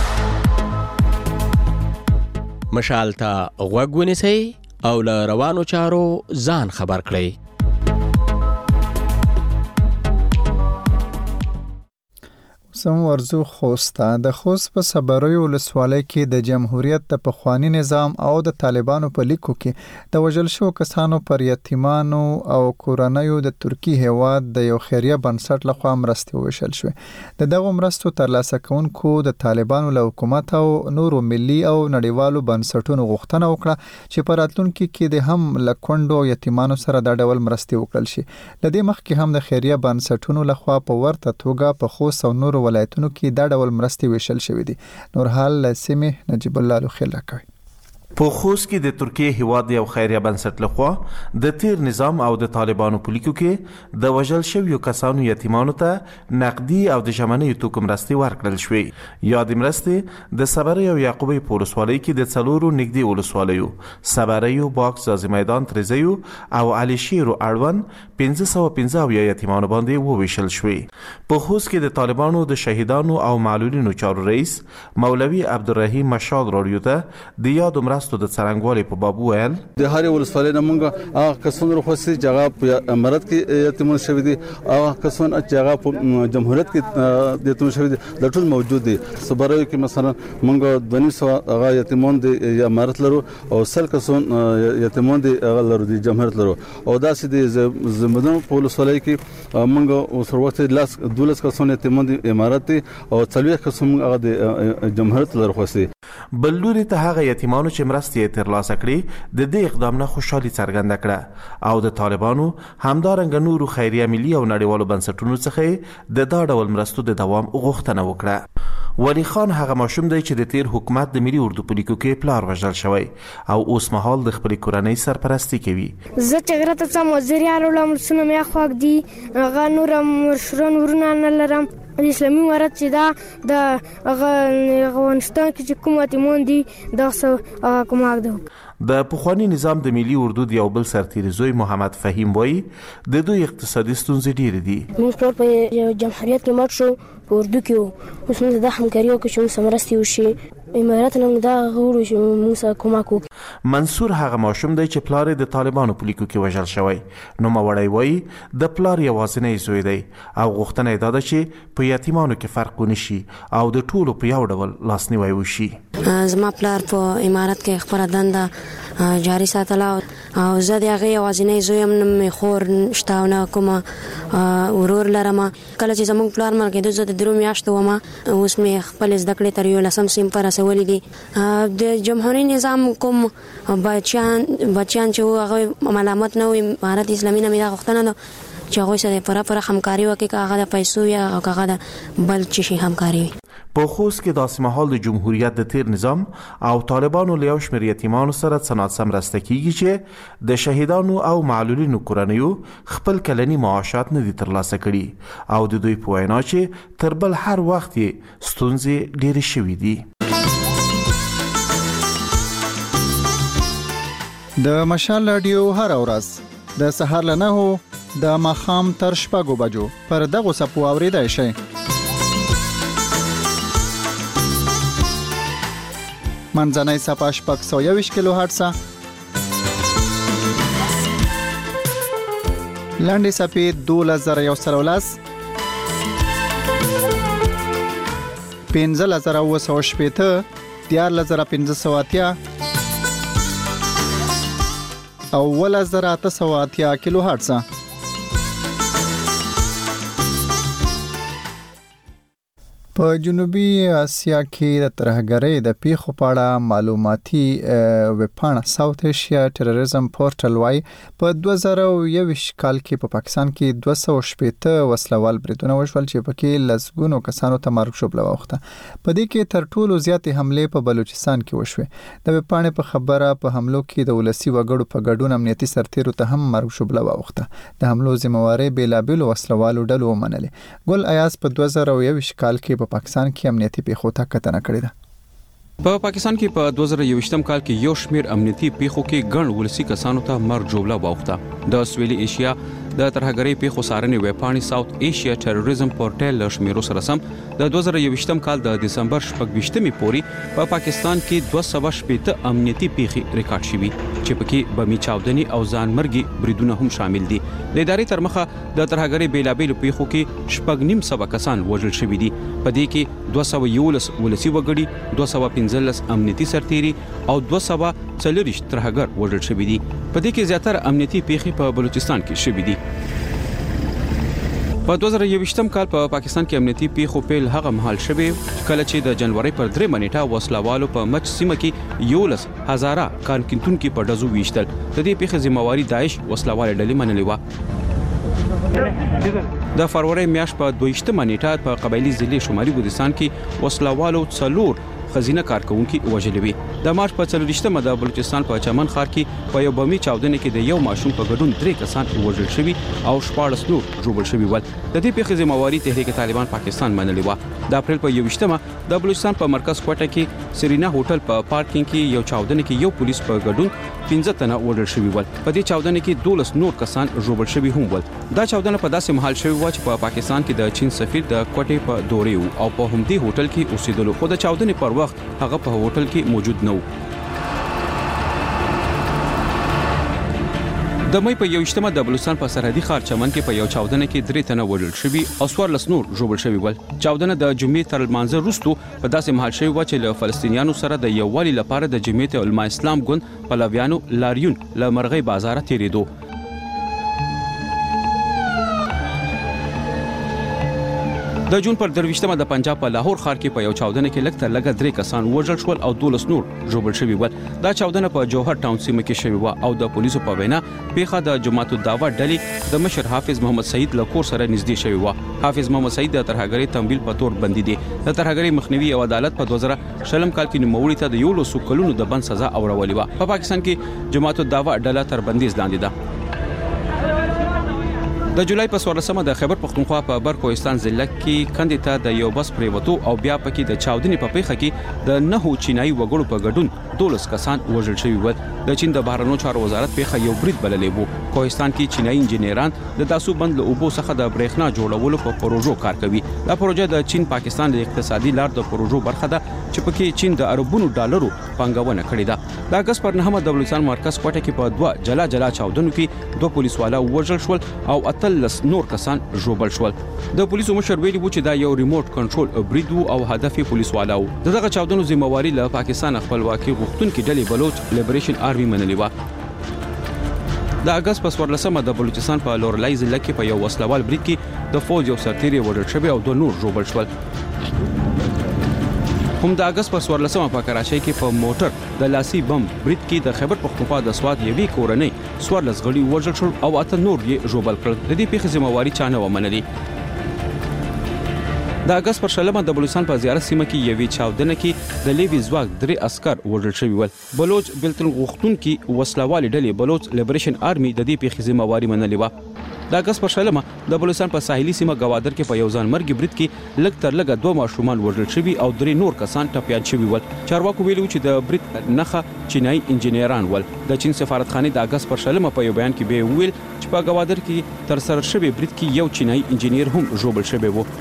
مشال ته غوږ ونیسئ او له روانو چارو ځان خبر کړئ. سم ورزو خوستا د خوست په صبروي ولسوالۍ کې د جمهوریت د پخوانی نظام او د طالبانو په لیکو کې د وژل شو کسانو پر یتیمانو او کورنیو د ترکی هیواد د یو خیریه بنسټ لخوا مرستې وشل شوې. د دغه مرستو ترلاسه کوونکو د طالبانو له حکومت او نورو ملي او نړیوالو بنسټونو غوښتنه وکړه چې په راتلونکي کې د هم لکوندو یتیمانو سره د ډول مرستې وکړل شي. لدې مخکې هم د خیریه بنسټونو لخوا په ورته توګه په خوست او نورو ولایتونو کې دا ډول مرستې ویشل شوې دي. نور حال سیمه نجیب الله لوخیل راکوي. په خوست کې د ترکیه هیواد یو خیریه بنسټ لخوا د تیر نظام او د طالبانو په لیکو کې د وژل شویو کسانو یتیمانو ته نقدي او د ژمنې توکو مرستې ورکړل شوې. یادې مرستې د صبري او یعقوبی په ولسوالۍ کې د څلورو نږدې ولسوالیو صبري، باکس، زازي میدان، تریزیو او علي شیر اړوند پنځه سوه پنځه اویا یتیمانو باندې وویشل شوې. په خوست کې د طالبانو د شهیدانو او معلولینو چارو رئیس مولوي عبدالرحیم مشال راډیو ته د یاد مرستو د څرنګوالي په باب ویل د هر ولسوالۍ نه مونږ هغه کسونه خوستي چې هغه په امارات کې یتیمون شوی دي، هغه کسونه چې هغه په جمهوریت کې یتیمون شوی دي د ټول موجود دي. صبروي کې مثلا مونږ د نسو هغه یتیمون دي امارات لرو او سل کسونه یتیمون دي هغه لرو دي جمهوریت لرو او داسې دي زموږ په ولسوالۍ کې مونږ سر وخت لاس دولس کسونه یتیمون دي امارات او څلوي کسونه هغه د جمهوریت لرو خوستي. بل لوري ته هغه یتیمانو چې مرستې ترلاسه کړې د دې اقدام نه خوشحالي څرګنده کړه او د طالبانو همدارنګه نورو خیریه ملي او نړیوالو بنسټونو څخه د دا ډول مرستو د دوام غوښتنه وکړه. ولی خان هغه ماشوم دی چې د تیر حکومت د ملي اردو په لیکو کې پلار وژل شوی او اوس مهال د خپل کورنۍ سرپرستی کوي. زه چې غره ته څم وزیر یارولم سونه مې خوښ دي هغه نور مشران ورونه نه لرم د اسلامي امارت چې دا د افغانستان کې چې کوم یتیمان دي دا څه کومک ده. د پخوانی نظام د ملي اردو د یو بل سرتیر زوی محمد فهیم وایي د دوی اقتصادي ستونزې ډېرې دي. موږ ټول په جمهوریت کې مات شو په اردو کې وو اوس موږ د همکاري وکړو چې موږ مرستې وشي امارت نه دا غوړو چې موږ کومک وکړو. منصور هغه ماشوم دی چې پلار د طالبانو په لیکو کې وژل شوی. نوموړی وایي د پلار یوازینی زوی دی او غوښتنه یې دا ده چې په یتیمانو کې فرق ونه شي او د ټولو په یو ډول لاسنیوی وشي. زما پلار په امارت کې خپله دنده جاري ساتله او زه د هغې یوازینی زوی یم نه مې خور شته او نه کومه ورور لرم. کله چې زموږ پلار مړ کېده زه د درو میاشتو ومه اوس مې خپلې زده کړې تر یولسم صنف رسولې دي. د جمهوري نظام کوم بچیان بچیان چې وو هغه ملامت نه وي امارت اسلامي نه مې دا غوښتنه ده چې هغوی سره پوره پوره همکاري وکړي که هغه د پیسو یا که هغه د بل څه شي همکاري وي. په خوست کې داسې مهال د جمهوریت د تیر نظام او طالبانو له یو شمېر یتیمانو سره څه ناڅه مرسته کیږي چې د شهیدانو او معلولینو کورنیو خپل کلني معاشات نه دي ترلاسه کړي او د دوی په وینا چې تر بل هر وخت یې ستونزې ډېرې شوي دي. د مشال رادیو هر ورځ د سهار له نهو د ماښام تر شپږو بجو پر دغو څپو اورېدای شئ. منځنۍ څپه شپږ سوه یوویشت کیلو هرټزه، لنډې څپې دولس زره یو سل او لس، پنځلس زره اووه سوه شپېته، دیارلس زره پنځه سوه اتیا او اوولس زره اته سوه اتیا کیلو هرټزه. په جنوبي اسیا کې د ترهګرۍ د پیښو په اړه معلوماتي ویبپاڼه ساوث ایشیا ټیرریزم پورټل وايي په دوه زره یوویشت کال کې په پاکستان کې دوه سوه شپېته وسلوال بریدونه وشول چې پکې لسګونو کسانو ته مرګ ژوبله واوښته. په دې کې تر ټولو زیاتې حملې په بلوچستان کې وشوې. د ویبپاڼې په خبره په حملو کې د ولسي وګړو په ګډون امنیتي سرتیرو ته هم مرګ ژوبله واوښته. د حملو ذمہواري بېلابېلو وسلوالو ډلو ومنلې. ګل ایاز په دوه زره یوویشت کال کې په پاکستان کې امنیتي پیښو ته کتنه کړې ده. په پاکستان کې په دوه زره یوویشتم کال کې یو شمېر امنیتي پیښو کې ګڼ ولسي کسانو ته مرګ ژوبله واوښته. د سویلي ایشیا د ترهګرۍ پیښو څارنې ویبپاڼې ساوث ایشیا ټیرریزم پورټل له شمیرو سره سم د دوه زره یوویشتم کال د دسمبر شپږ ویشتمې پورې په پا پاکستان کې دوه سوه شپېته امنیتي پیښې ریکارډ شوي چې پکې بمي چاودنې او ځانمرګي بریدونه هم شامل دي. د ادارې تر مخه د ترهګرۍ بیلابېلو پیښو کې شپږ نیم سوه کسان وژل شوي دي. په دې کې دوه سوه یولس ولسي وګړي، دوه سوه پنځلس امنیتي سرتیري او دوه سوه څلوېښت ترهګر وژل شوي دي. په دې کې زیاتره امنیتي پیښې په بلوچستان کې شوي دي. په دوه زره یوویشتم کال په پاکستان کې امنیتي پیښو پیل هغه مهال شوی کله چې د جنوري پر درې نیټه وسلوالو په مچ سیمه کې یولس هزاره کارکینتونکو په ډزو ویشتل. د دې پیښې ذمہواري داعش وسلوال ډلې منلې و. د فروری میاشت په دویشتمه نیټه په قبایلی ضلع شمالي ګوزستان کې وسلوالو څلور خزینه کارکونکو وژلې وي. د مارچ په څلوریشتمه د بلوچستان په چمن ښار کې په یو بمي چاودنې کې د یو ماشوم په ګډون درې کسان وژل شوي او شپاړس نور ژوبل شوي ول. د دې پیښې ذمہواري تحریک طالبان پاکستان منلې و. د اپریل په یوویشتمه د بلوچستان په مرکز کوټه کې سرینا هوټل په پارکینګ کې یو چاودنې کې یو پولیس په ګډون پنځه تنه وژل شوي ول. په دې چاودنې کې دولس نور کسان ژوبل شوي هم ول. دا چاودنه په داسې مهال شوی و چې په پاکستان کې د چین سفیر د کوټې په دورې و او په همدې هوټل کې اوسېدلو. خو د چاودنې پر وخت هغه په هوټل کې موجود نه و. د مې په یوویشتمه د بلوچستان په سرحدي ښار چمن کې په یو چاودنه کې درې تنه وژل شوي او څوارلس نور ژوبل شوي ول. چاودنه د جمعې تر لمانځه وروسته په داسې مهال شوی و چې له فلسطینیانو سره د یووالي لپاره د جمعیت علما اسلام ګوند پلویانو لاریون له مرغۍ بازار تیرېدو. د جون پر درويشتمه د پنجاب په لاهور ښار کې په یو چاودنه کې لږ تر لږه درې کسان وژل شول او دولس نور ژوبل شوي ول. دا چاودنه په جوهر ټاون سیمه کې شوې و او د پولیسو په وینا پیښه د جماعت الدعوه ډلې د مشر حافظ محمد سعید له کور سره نږدې شوې و. حافظ محمد سعید د ترهګرۍ تمویل په تور بندي دي. د ترهګرۍ مخنیوي او عدالت په دوه زره شلم کال کې نوموړي ته د یو لسو کلونو د بند سزا اورولې و. په پاکستان کې جماعت الدعوه ډله تر بندیز لاندې ده. د جولای په څوارلسمه د خیبر پختونخوا په برکوهستان ضلع کې کندې ته د یو بس پریوتو او بیا پکې د چاودنې په پیښه کې د نهو چینایي وګړو په ګډون دولس کسان وژل شوي ول. د چین د بهرنیو چارو وزارت پیښه یو برید بللې وو. کوهستان کې چینایي انجینران د تاسو بند له اوبو څخه د برېښنا جوړولو په پروژو کار کوي. دا پروژه د چین پاکستان د اقتصادي لار د پروژو برخه ده چې پکې چین د اربونو ډالرو پانګونه کړې ده. د اگست پر نهمه د بلوچستان مرکز کوټه کې په دوه جلا جلا چاودنو کې دوه پولیسوالا وژل شول او اتلس نور کسان ژوبل شول. د پولیسو مشر ویلي و چې دا یو ریموټ کنټرول برید وو او هدف یې پولیسوالا وو. دغه چاودنو ذمہواری له پاکستان خپلواکي غوښتونکي ډلې بلوچ لیبریشن آرمي منلې و. د اگست په څوارلسمه د بلوچستان په لورلای ضلع کې په یو وسلوال برید کې د فوج یو سرتیری وژل شوی او دوه نور ژوبل شول. هم د اگست په څوارلسمه په کراچۍ کې په موټر د لاسي بم برید کې د خیبر پختونخوا د سواد یوې کورنۍ څوارلس غړي وژل شول او اته نور یې ژوبل کړل. د دې پیښې ذمہواری چا نه ومنلې. د اگست پر شلمه د بلوچستان په زیارت سیمه کې یوې چاودنه کې د لیوی ځواک درې عسكر وژل شوي ول. بلوچ بلتن غوښتونکي وسلوال ډلې بلوچ لیبریشن آرمي د دې پیښې ذمہواری منلې و. د اگست پر شلمه د بلوچستان په ساحلي سیمه گوادر کې په یو ځان مرګ برید کې لږ تر لږه دوه ماشومان وژل شوي او درې نور کسان ټپيان شوي ول. چارواکو ویلي چې د برید نښه چینایي انجینران ول. د چین سفارتخانه د اگست پر شلمه په یو بیان کې به ویل چې په گوادر کې تر سره شوی برید کې یو چینایي انجینر هم ژوبل شوی و.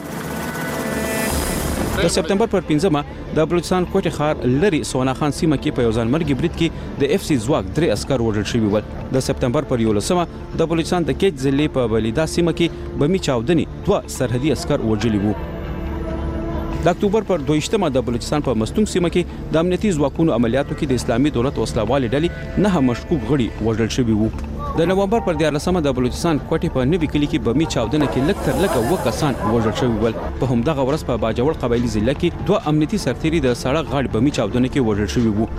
د سپتمبر پر پنځمه د بلوچستان کوټه ښار لري سونا خان سیمه کې په یو ځان مرګ برید کې د اف سی ځواک درې عسكر وژل شوي ول. د سپتمبر پر یولسمه د بلوچستان د کیچ ضلع په بلیدا سیمه کې بمی چاودنې دوه سرحدي عسكر وژلي وو. د اکتوبر پر دویشتمه د بلوچستان په مستونګ سیمه کې د امنیتي ځواکونو عملیاتو کې د اسلامي دولت وسلوال ډلې نه مشکوک غړي وژل شوي وو. د نومبر پر دیارلسمه د بلوچستان کوټه په نوي کلی کې بمی چاودنه کې لږ تر لږه و کسان وژل شوي ول. په همدغه ورځ په باجوړ قبایلی ضلع کې دوه امنیتي سرتیري د سړک غاړې بمی چاودنه کې وژل شوي وو.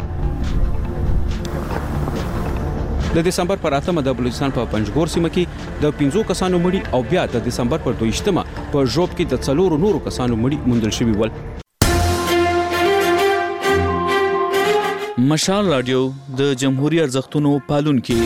د دسمبر پر اتمه د بلوچستان په پنجګور سیمه کې د پنځو کسانو مړي او بیا د دسمبر پر دویشتمه په ژوب کې د څلورو نورو کسانو مړي موندل شوي ول. مشال رادیو د جمهوریت ارزښتونو پالونکي.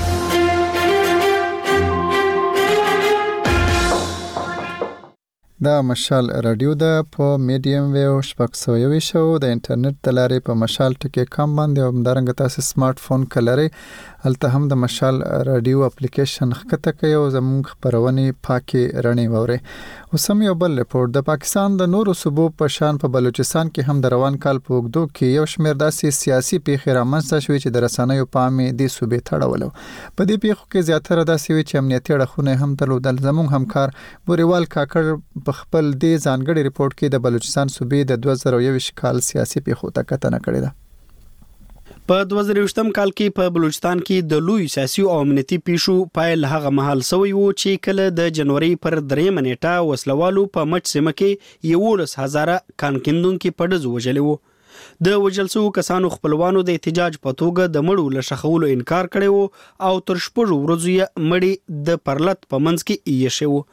دا مشال رادیو ده په میډیم ویو شپږ سوه یوویشت او د انټرنیټ د لارې په مشال ټکی کام باندې او همدارنګه تاسو سمارټ فون کلري هلته هم د مشال رادیو اپلیکیشن ښکته کوي او زموږ خبرونه پاکي رڼې ووري. اوس هم یو بل رپورټ د پاکستان د نورو صوبو په شان په بلوچستان کې هم د روان کال په اوږدو کې یو شمېر داسې سیاسي پیښې رامنځته شوې چې د رسنیو پام یې دې صوبې تړولو. په دې پیښو کې زیاتره داسې وي چې امنیتي اړخونه هم درلودل. زموږ همکار بوریوال کاکړ په خپل دې ځانګړي رپورټ کې د بلوچستان صوبې د دوه زره یوویشت کال سیاسي پیښو ته کتنه کړې ده. په دوه زره یوویشتم کال کې په بلوچستان کې د لوی سیاسي او امنیتي پیښو پایل هغه مهال سوی وو چې کله د جنوري پر درېمه نیټه وسلوالو په مټ سیمه کې یولس هزاره کانکندونکو په ډزو وژلي وو. د وژل شوو کسانو خپلوانو د احتجاج په توګه د مړو له ښخولو انکار کړی وو او تر شپږو ورځو یې مړي د پرلط په منځ کې ایښي وو.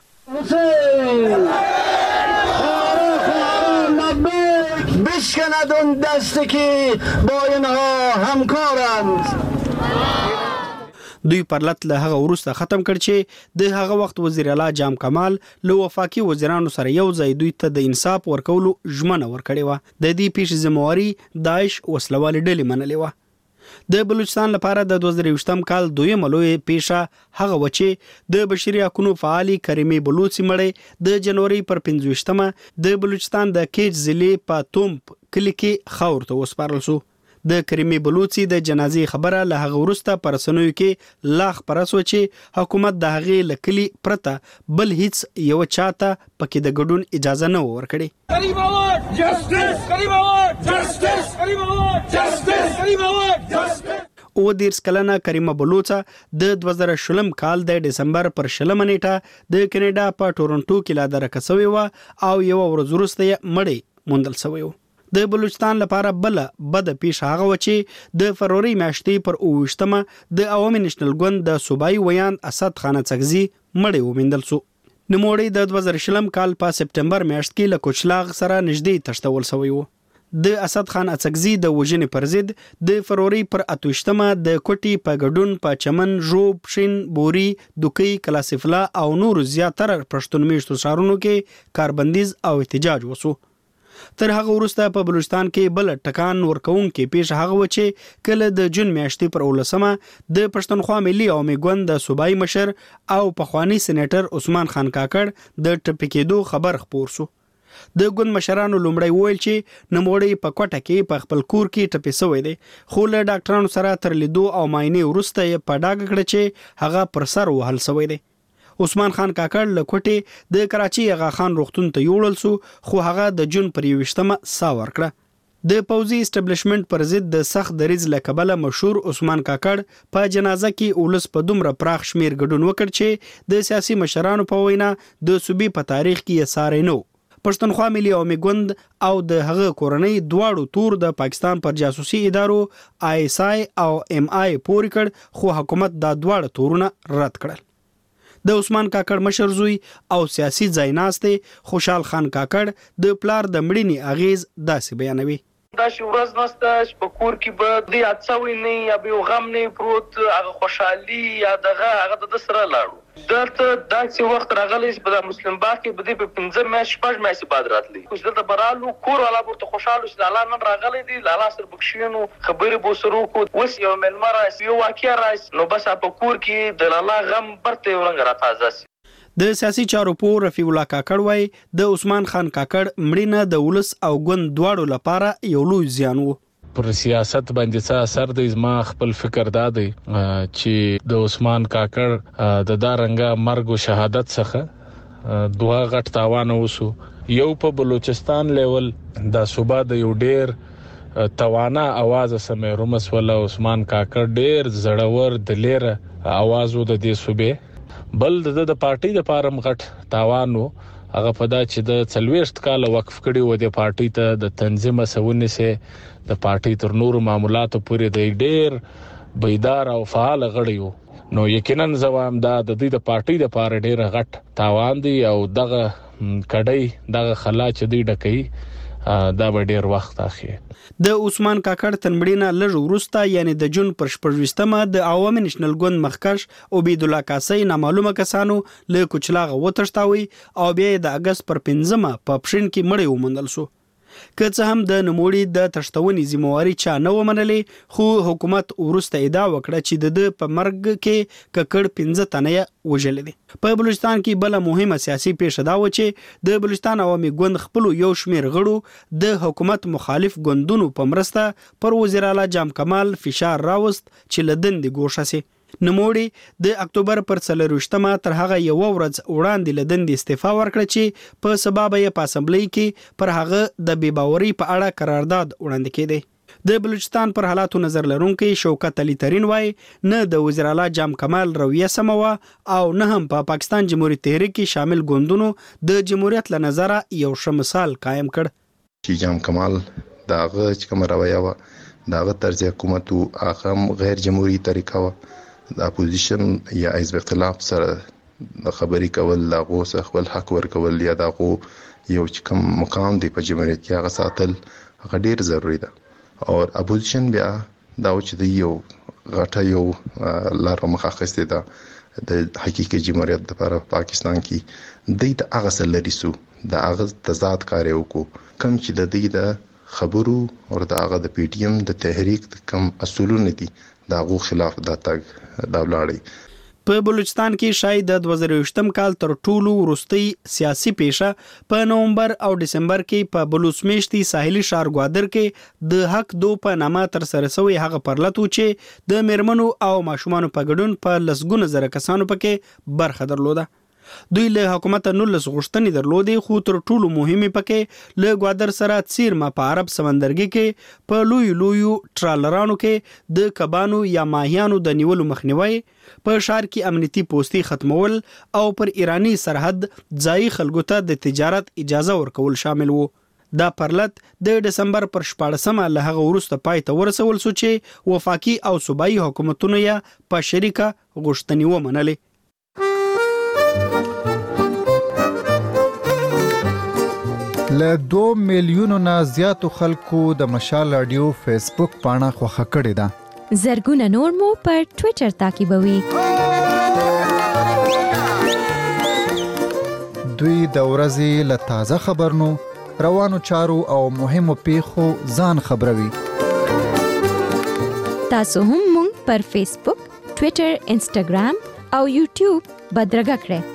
بشکند اون دستی که با اینها همکارند. دوی پرلط له هغه وروسته ختم کړ چې د هغه وخت وزیر اعلی جام کمال له وفاقي وزیرانو سره یو ځای دوی ته د انصاف ورکولو ژمنه ورکړې وه. د دې پیښې ذمہواری داعش وسلوال ډلې منلې وه. د بلوچستان لپاره د دوه زره یوویشتم کال دویمه لویه پیښه هغه و چې د بشري حقوقو فعالي کریمي بلوچ مړی د جنوري پر پنځویشتمه د بلوچستان د کیچ ضلع په تومپ کلی کې خاور ته وسپارل شو. د کریمي بلوچي د جنازې خبره له هغه وروسته پر رسنیو کې لا خبره شوه چې حکومت د هغې له کلي پرته بل هیڅ یو چاته پکې د ګډون اجازه نه ورکړي. کریم آباد جسټس، کریم آباد جسټس، کریم آباد جسټس، کریم آباد جسټس. او دیرس کلنه کریمه بلوچا د دوه زره شلم کال د دسمبر پر شلمه نیټه د کینیډا په ټورنټو کې لا درکه شوې و او یو ورځ وروسته یې مړی موندل شوی و. د بلوچستان لپاره بل بد پیښ هغه و چې د فروری میاشتې پر اوویشتمه د عوامي نېشنل ګوند د صوبایي ویاند اسد خان اڅکزي مړی وموندل شو. نوموړی د دوه زره شلم کال په سپټمبر میاشت کې له کوچلاغ سره نږدې تښتول شوی و. د اسد خان اڅکزي د وژنې پر ضد د فروری پر اتوشتمه د کوټي په ګډون په چمن، ژوب، شین، بوري، دوکۍ، کلاسفلا او نور زیاتره پښتون میشتو ښارونو کې کاربندیز او احتجاج وسو. تر هغه وروسته په بلوچستان کې بل ټکان ورکوونکې پیښه هغه و چې کله د جون میاشتې پر اولسمه د پښتونخوا ملي عوامي ګوند د صوبایي مشر او پخوانی سېنیټر عثمان خان کاکړ د ټپي کېدو خبر خپور شو. د ګوند مشرانو لومړی وویل چې نوموړی په کوټه کې په خپل کور کې ټپي شوی دی، خو له ډاکټرانو سره تر لیدو او معاینې وروسته یې په ډاګه کړه چې هغه پر سر وهل شوی دی. عثمان خان کاکړ له کوټې د کراچي اغا خان روغتون ته یوړل شو، خو هغه د جون پر یوویشتمه ساه ورکړه. د پوځي اسټابلیشمنت پر ضد د سخت دریځ له کبله مشهور عثمان کاکړ په جنازه کې اولس په دومره پراخ شمیر ګډون وکړ چې د سیاسي مشرانو په وینا د صوبې په تاریخ کې یې ساری نه و. پښتونخوا ملي عوامي ګوند او د هغه کورنۍ دواړو تور د پاکستان پر جاسوسي ادارو آی اس آی او ایم آی پورې کړ، خو حکومت دا دواړه تورونه رد کړل. د عثمان کاکړ مشر زوی او سیاسي ځایناسته خوشحال خان کاکړ د پلار د مړینې اغیز داسې بیانوي. دا شی ورځ نسته چې په کور کې به د اڅوي نه یا به غم نه پروت، هغه خوشحالي یا دغه هغه د سره لاړو. دلته داسې وخت راغلی چې په مسلم باغ کې به د پنځه میاشتې شپږ میاشتې بعد راتلی، خو دلته برالو کور والا ورته خوشحاله چې الله نن راغلی دی، لالا سره بخښینو خبرې به سره وکړو. اوس یو مېلمه راشي، یو واقعه راشي، نو بس په کور کې د لالا غم برته یو رنګ راتازه شي. د سیاسي چارو پوه رفیع الله کاکړ وای د عثمان خان کاکړ مړینه د ولس او ګوند دواړو لپاره یو لوی زیان و. پر سیاست باندې څه اثر دی زما خپل فکر دا دی چې د عثمان کاکړ د دارنګه مرګ او شهادت څخه دوه غټ تاوان وسو. یو په بلوچستان لیول د صوبا د یو ډیر توانا आवाज سمې رومس ولا عثمان کاکړ ډیر زړور دلیر आवाज و د دې صوبې. بل د د پارټي د پارم غټ تاوان و هغه په دا چې د څلويشت کال وقف کړي و د پارټي ته د تنظیم سونه سه د پارټي تر نور معاملاتو پورې د ډیر بیدار او فعال غړي و. نو یقینا زوام دا د دې د پارټي د پاره ډیر غټ تاوان دی او دغه کډی دغه خلا چې دی ډکې دا به ډیر وخت اخی. د عثمان کاکړ تنمړینا لږ وروسته یعنی د جون پر شپږویشتمه د عوامي نېشنل ګوند مخکش عبید الله کاسي نامعلومه کسانو له کوچلاغه وتښتاوي او بیا د اگست پر پنځمه په پښین کې مړی وموندل شو. که څه هم د نوموړي د تښتونې ذمہواری چا نه ومنلې، خو حکومت وروسته ادعا وکړه چې د په مرګ کې ککړ پنځه تنه وژل دي. په بلوچستان کې بل مهمه سیاسي پیښه دا و چې د بلوچستان عوامي ګوند خپل یو شمیر غړو د حکومت مخالف ګوندونو په مرسته پر وزیر اعلی جام کمال فشار راوست چې لدندې ګوښه سي. نوموړي د اکتوبر پر څلرویشتمه تر هغه یو ورځ وړاندې لدندې استعفا ورکړه چې په سبب یې په اسمبلی کې پر هغه د بې باورۍ په اړه قرارداد وړاندې کړي. د بلوچستان پر حالاتو نظر لرونکي شوکت علي ترين وای نه د وزیر اعلی جام کمال رویه سموا او نه هم په پا پاکستان جمهوریت تحریک کې شامل ګوندونو د جمهوریت له نظر یو ښه مثال قائم کړ. چې جام کمال داغه چې کوم رویه و داغه طرز حکومت او هغه غیر جمهوریت طریقه و د اپوزیشن یا حزب اختلاف سره د خبرې کول، دغه څه خپل حق ورکول یا دغه یو چې کوم مقام دی په جمهوریت کې هغه ساتل هغه ډیر ضروری ده. او اپوزیشن بیا دا چې دی یو غټه یو لار مخاخسته ده د حقیقي جمهوریت لپاره پاکستان کې د دې هغه سلري سو د هغه تضاد کار یو کو کم چې د دې د خبرو او د هغه د پی ټی ایم د تحریک کم اصولونه دي داغو خلاف دا تګ دا ولاړی. په بلوچستان کې شاید د دوه زره ویشتم کال تر ټولو وروستۍ سیاسي پیښه په نومبر او دسمبر کې په بلوچ میشتي ساحلي ښار ګوادر کې د حق دو په نامه تر سره شوی هغه پرلتو چې د میرمنو او ماشومانو په ګډون په لسګونه زره کسانو پکې برخه درلوده. دوی له حکومت نولس غوښتنې درلودې خو تر ټولو مهمه پکې له ګوادر سره څیرما په عرب سمندرګي کې په لوی لوی ټرالرانو کې د کبانو یا ماهیانو د نیولو مخنیوي، په ښار کې امنیتي پوستي ختمول او پر ایرانی سرحد ځای خلکو ته د تجارت اجازه ورکول شامل وو. دا پرلط د دسمبر پر شپاړسمه له هغه وروسته پای ته ورسول سو چې وفاقي او صوبایي حکومتونو یې په شریکه غوښتنې ومنلې. له دوه میلیونو نه زیاتو خلکو د مشال رادیو فیسبوک پاڼه خوښه کړې ده. زرګونه نور مو پر ټوئیټر تعقیبوي. دوی د ورځې له تازه خبرونو، روانو چارو او مهمو پیښو ځان خبروي. تاسو هم مونږ پر فیسبوک، ټوئیټر، انسټاګرام او یوټیوب بدرګه کړئ.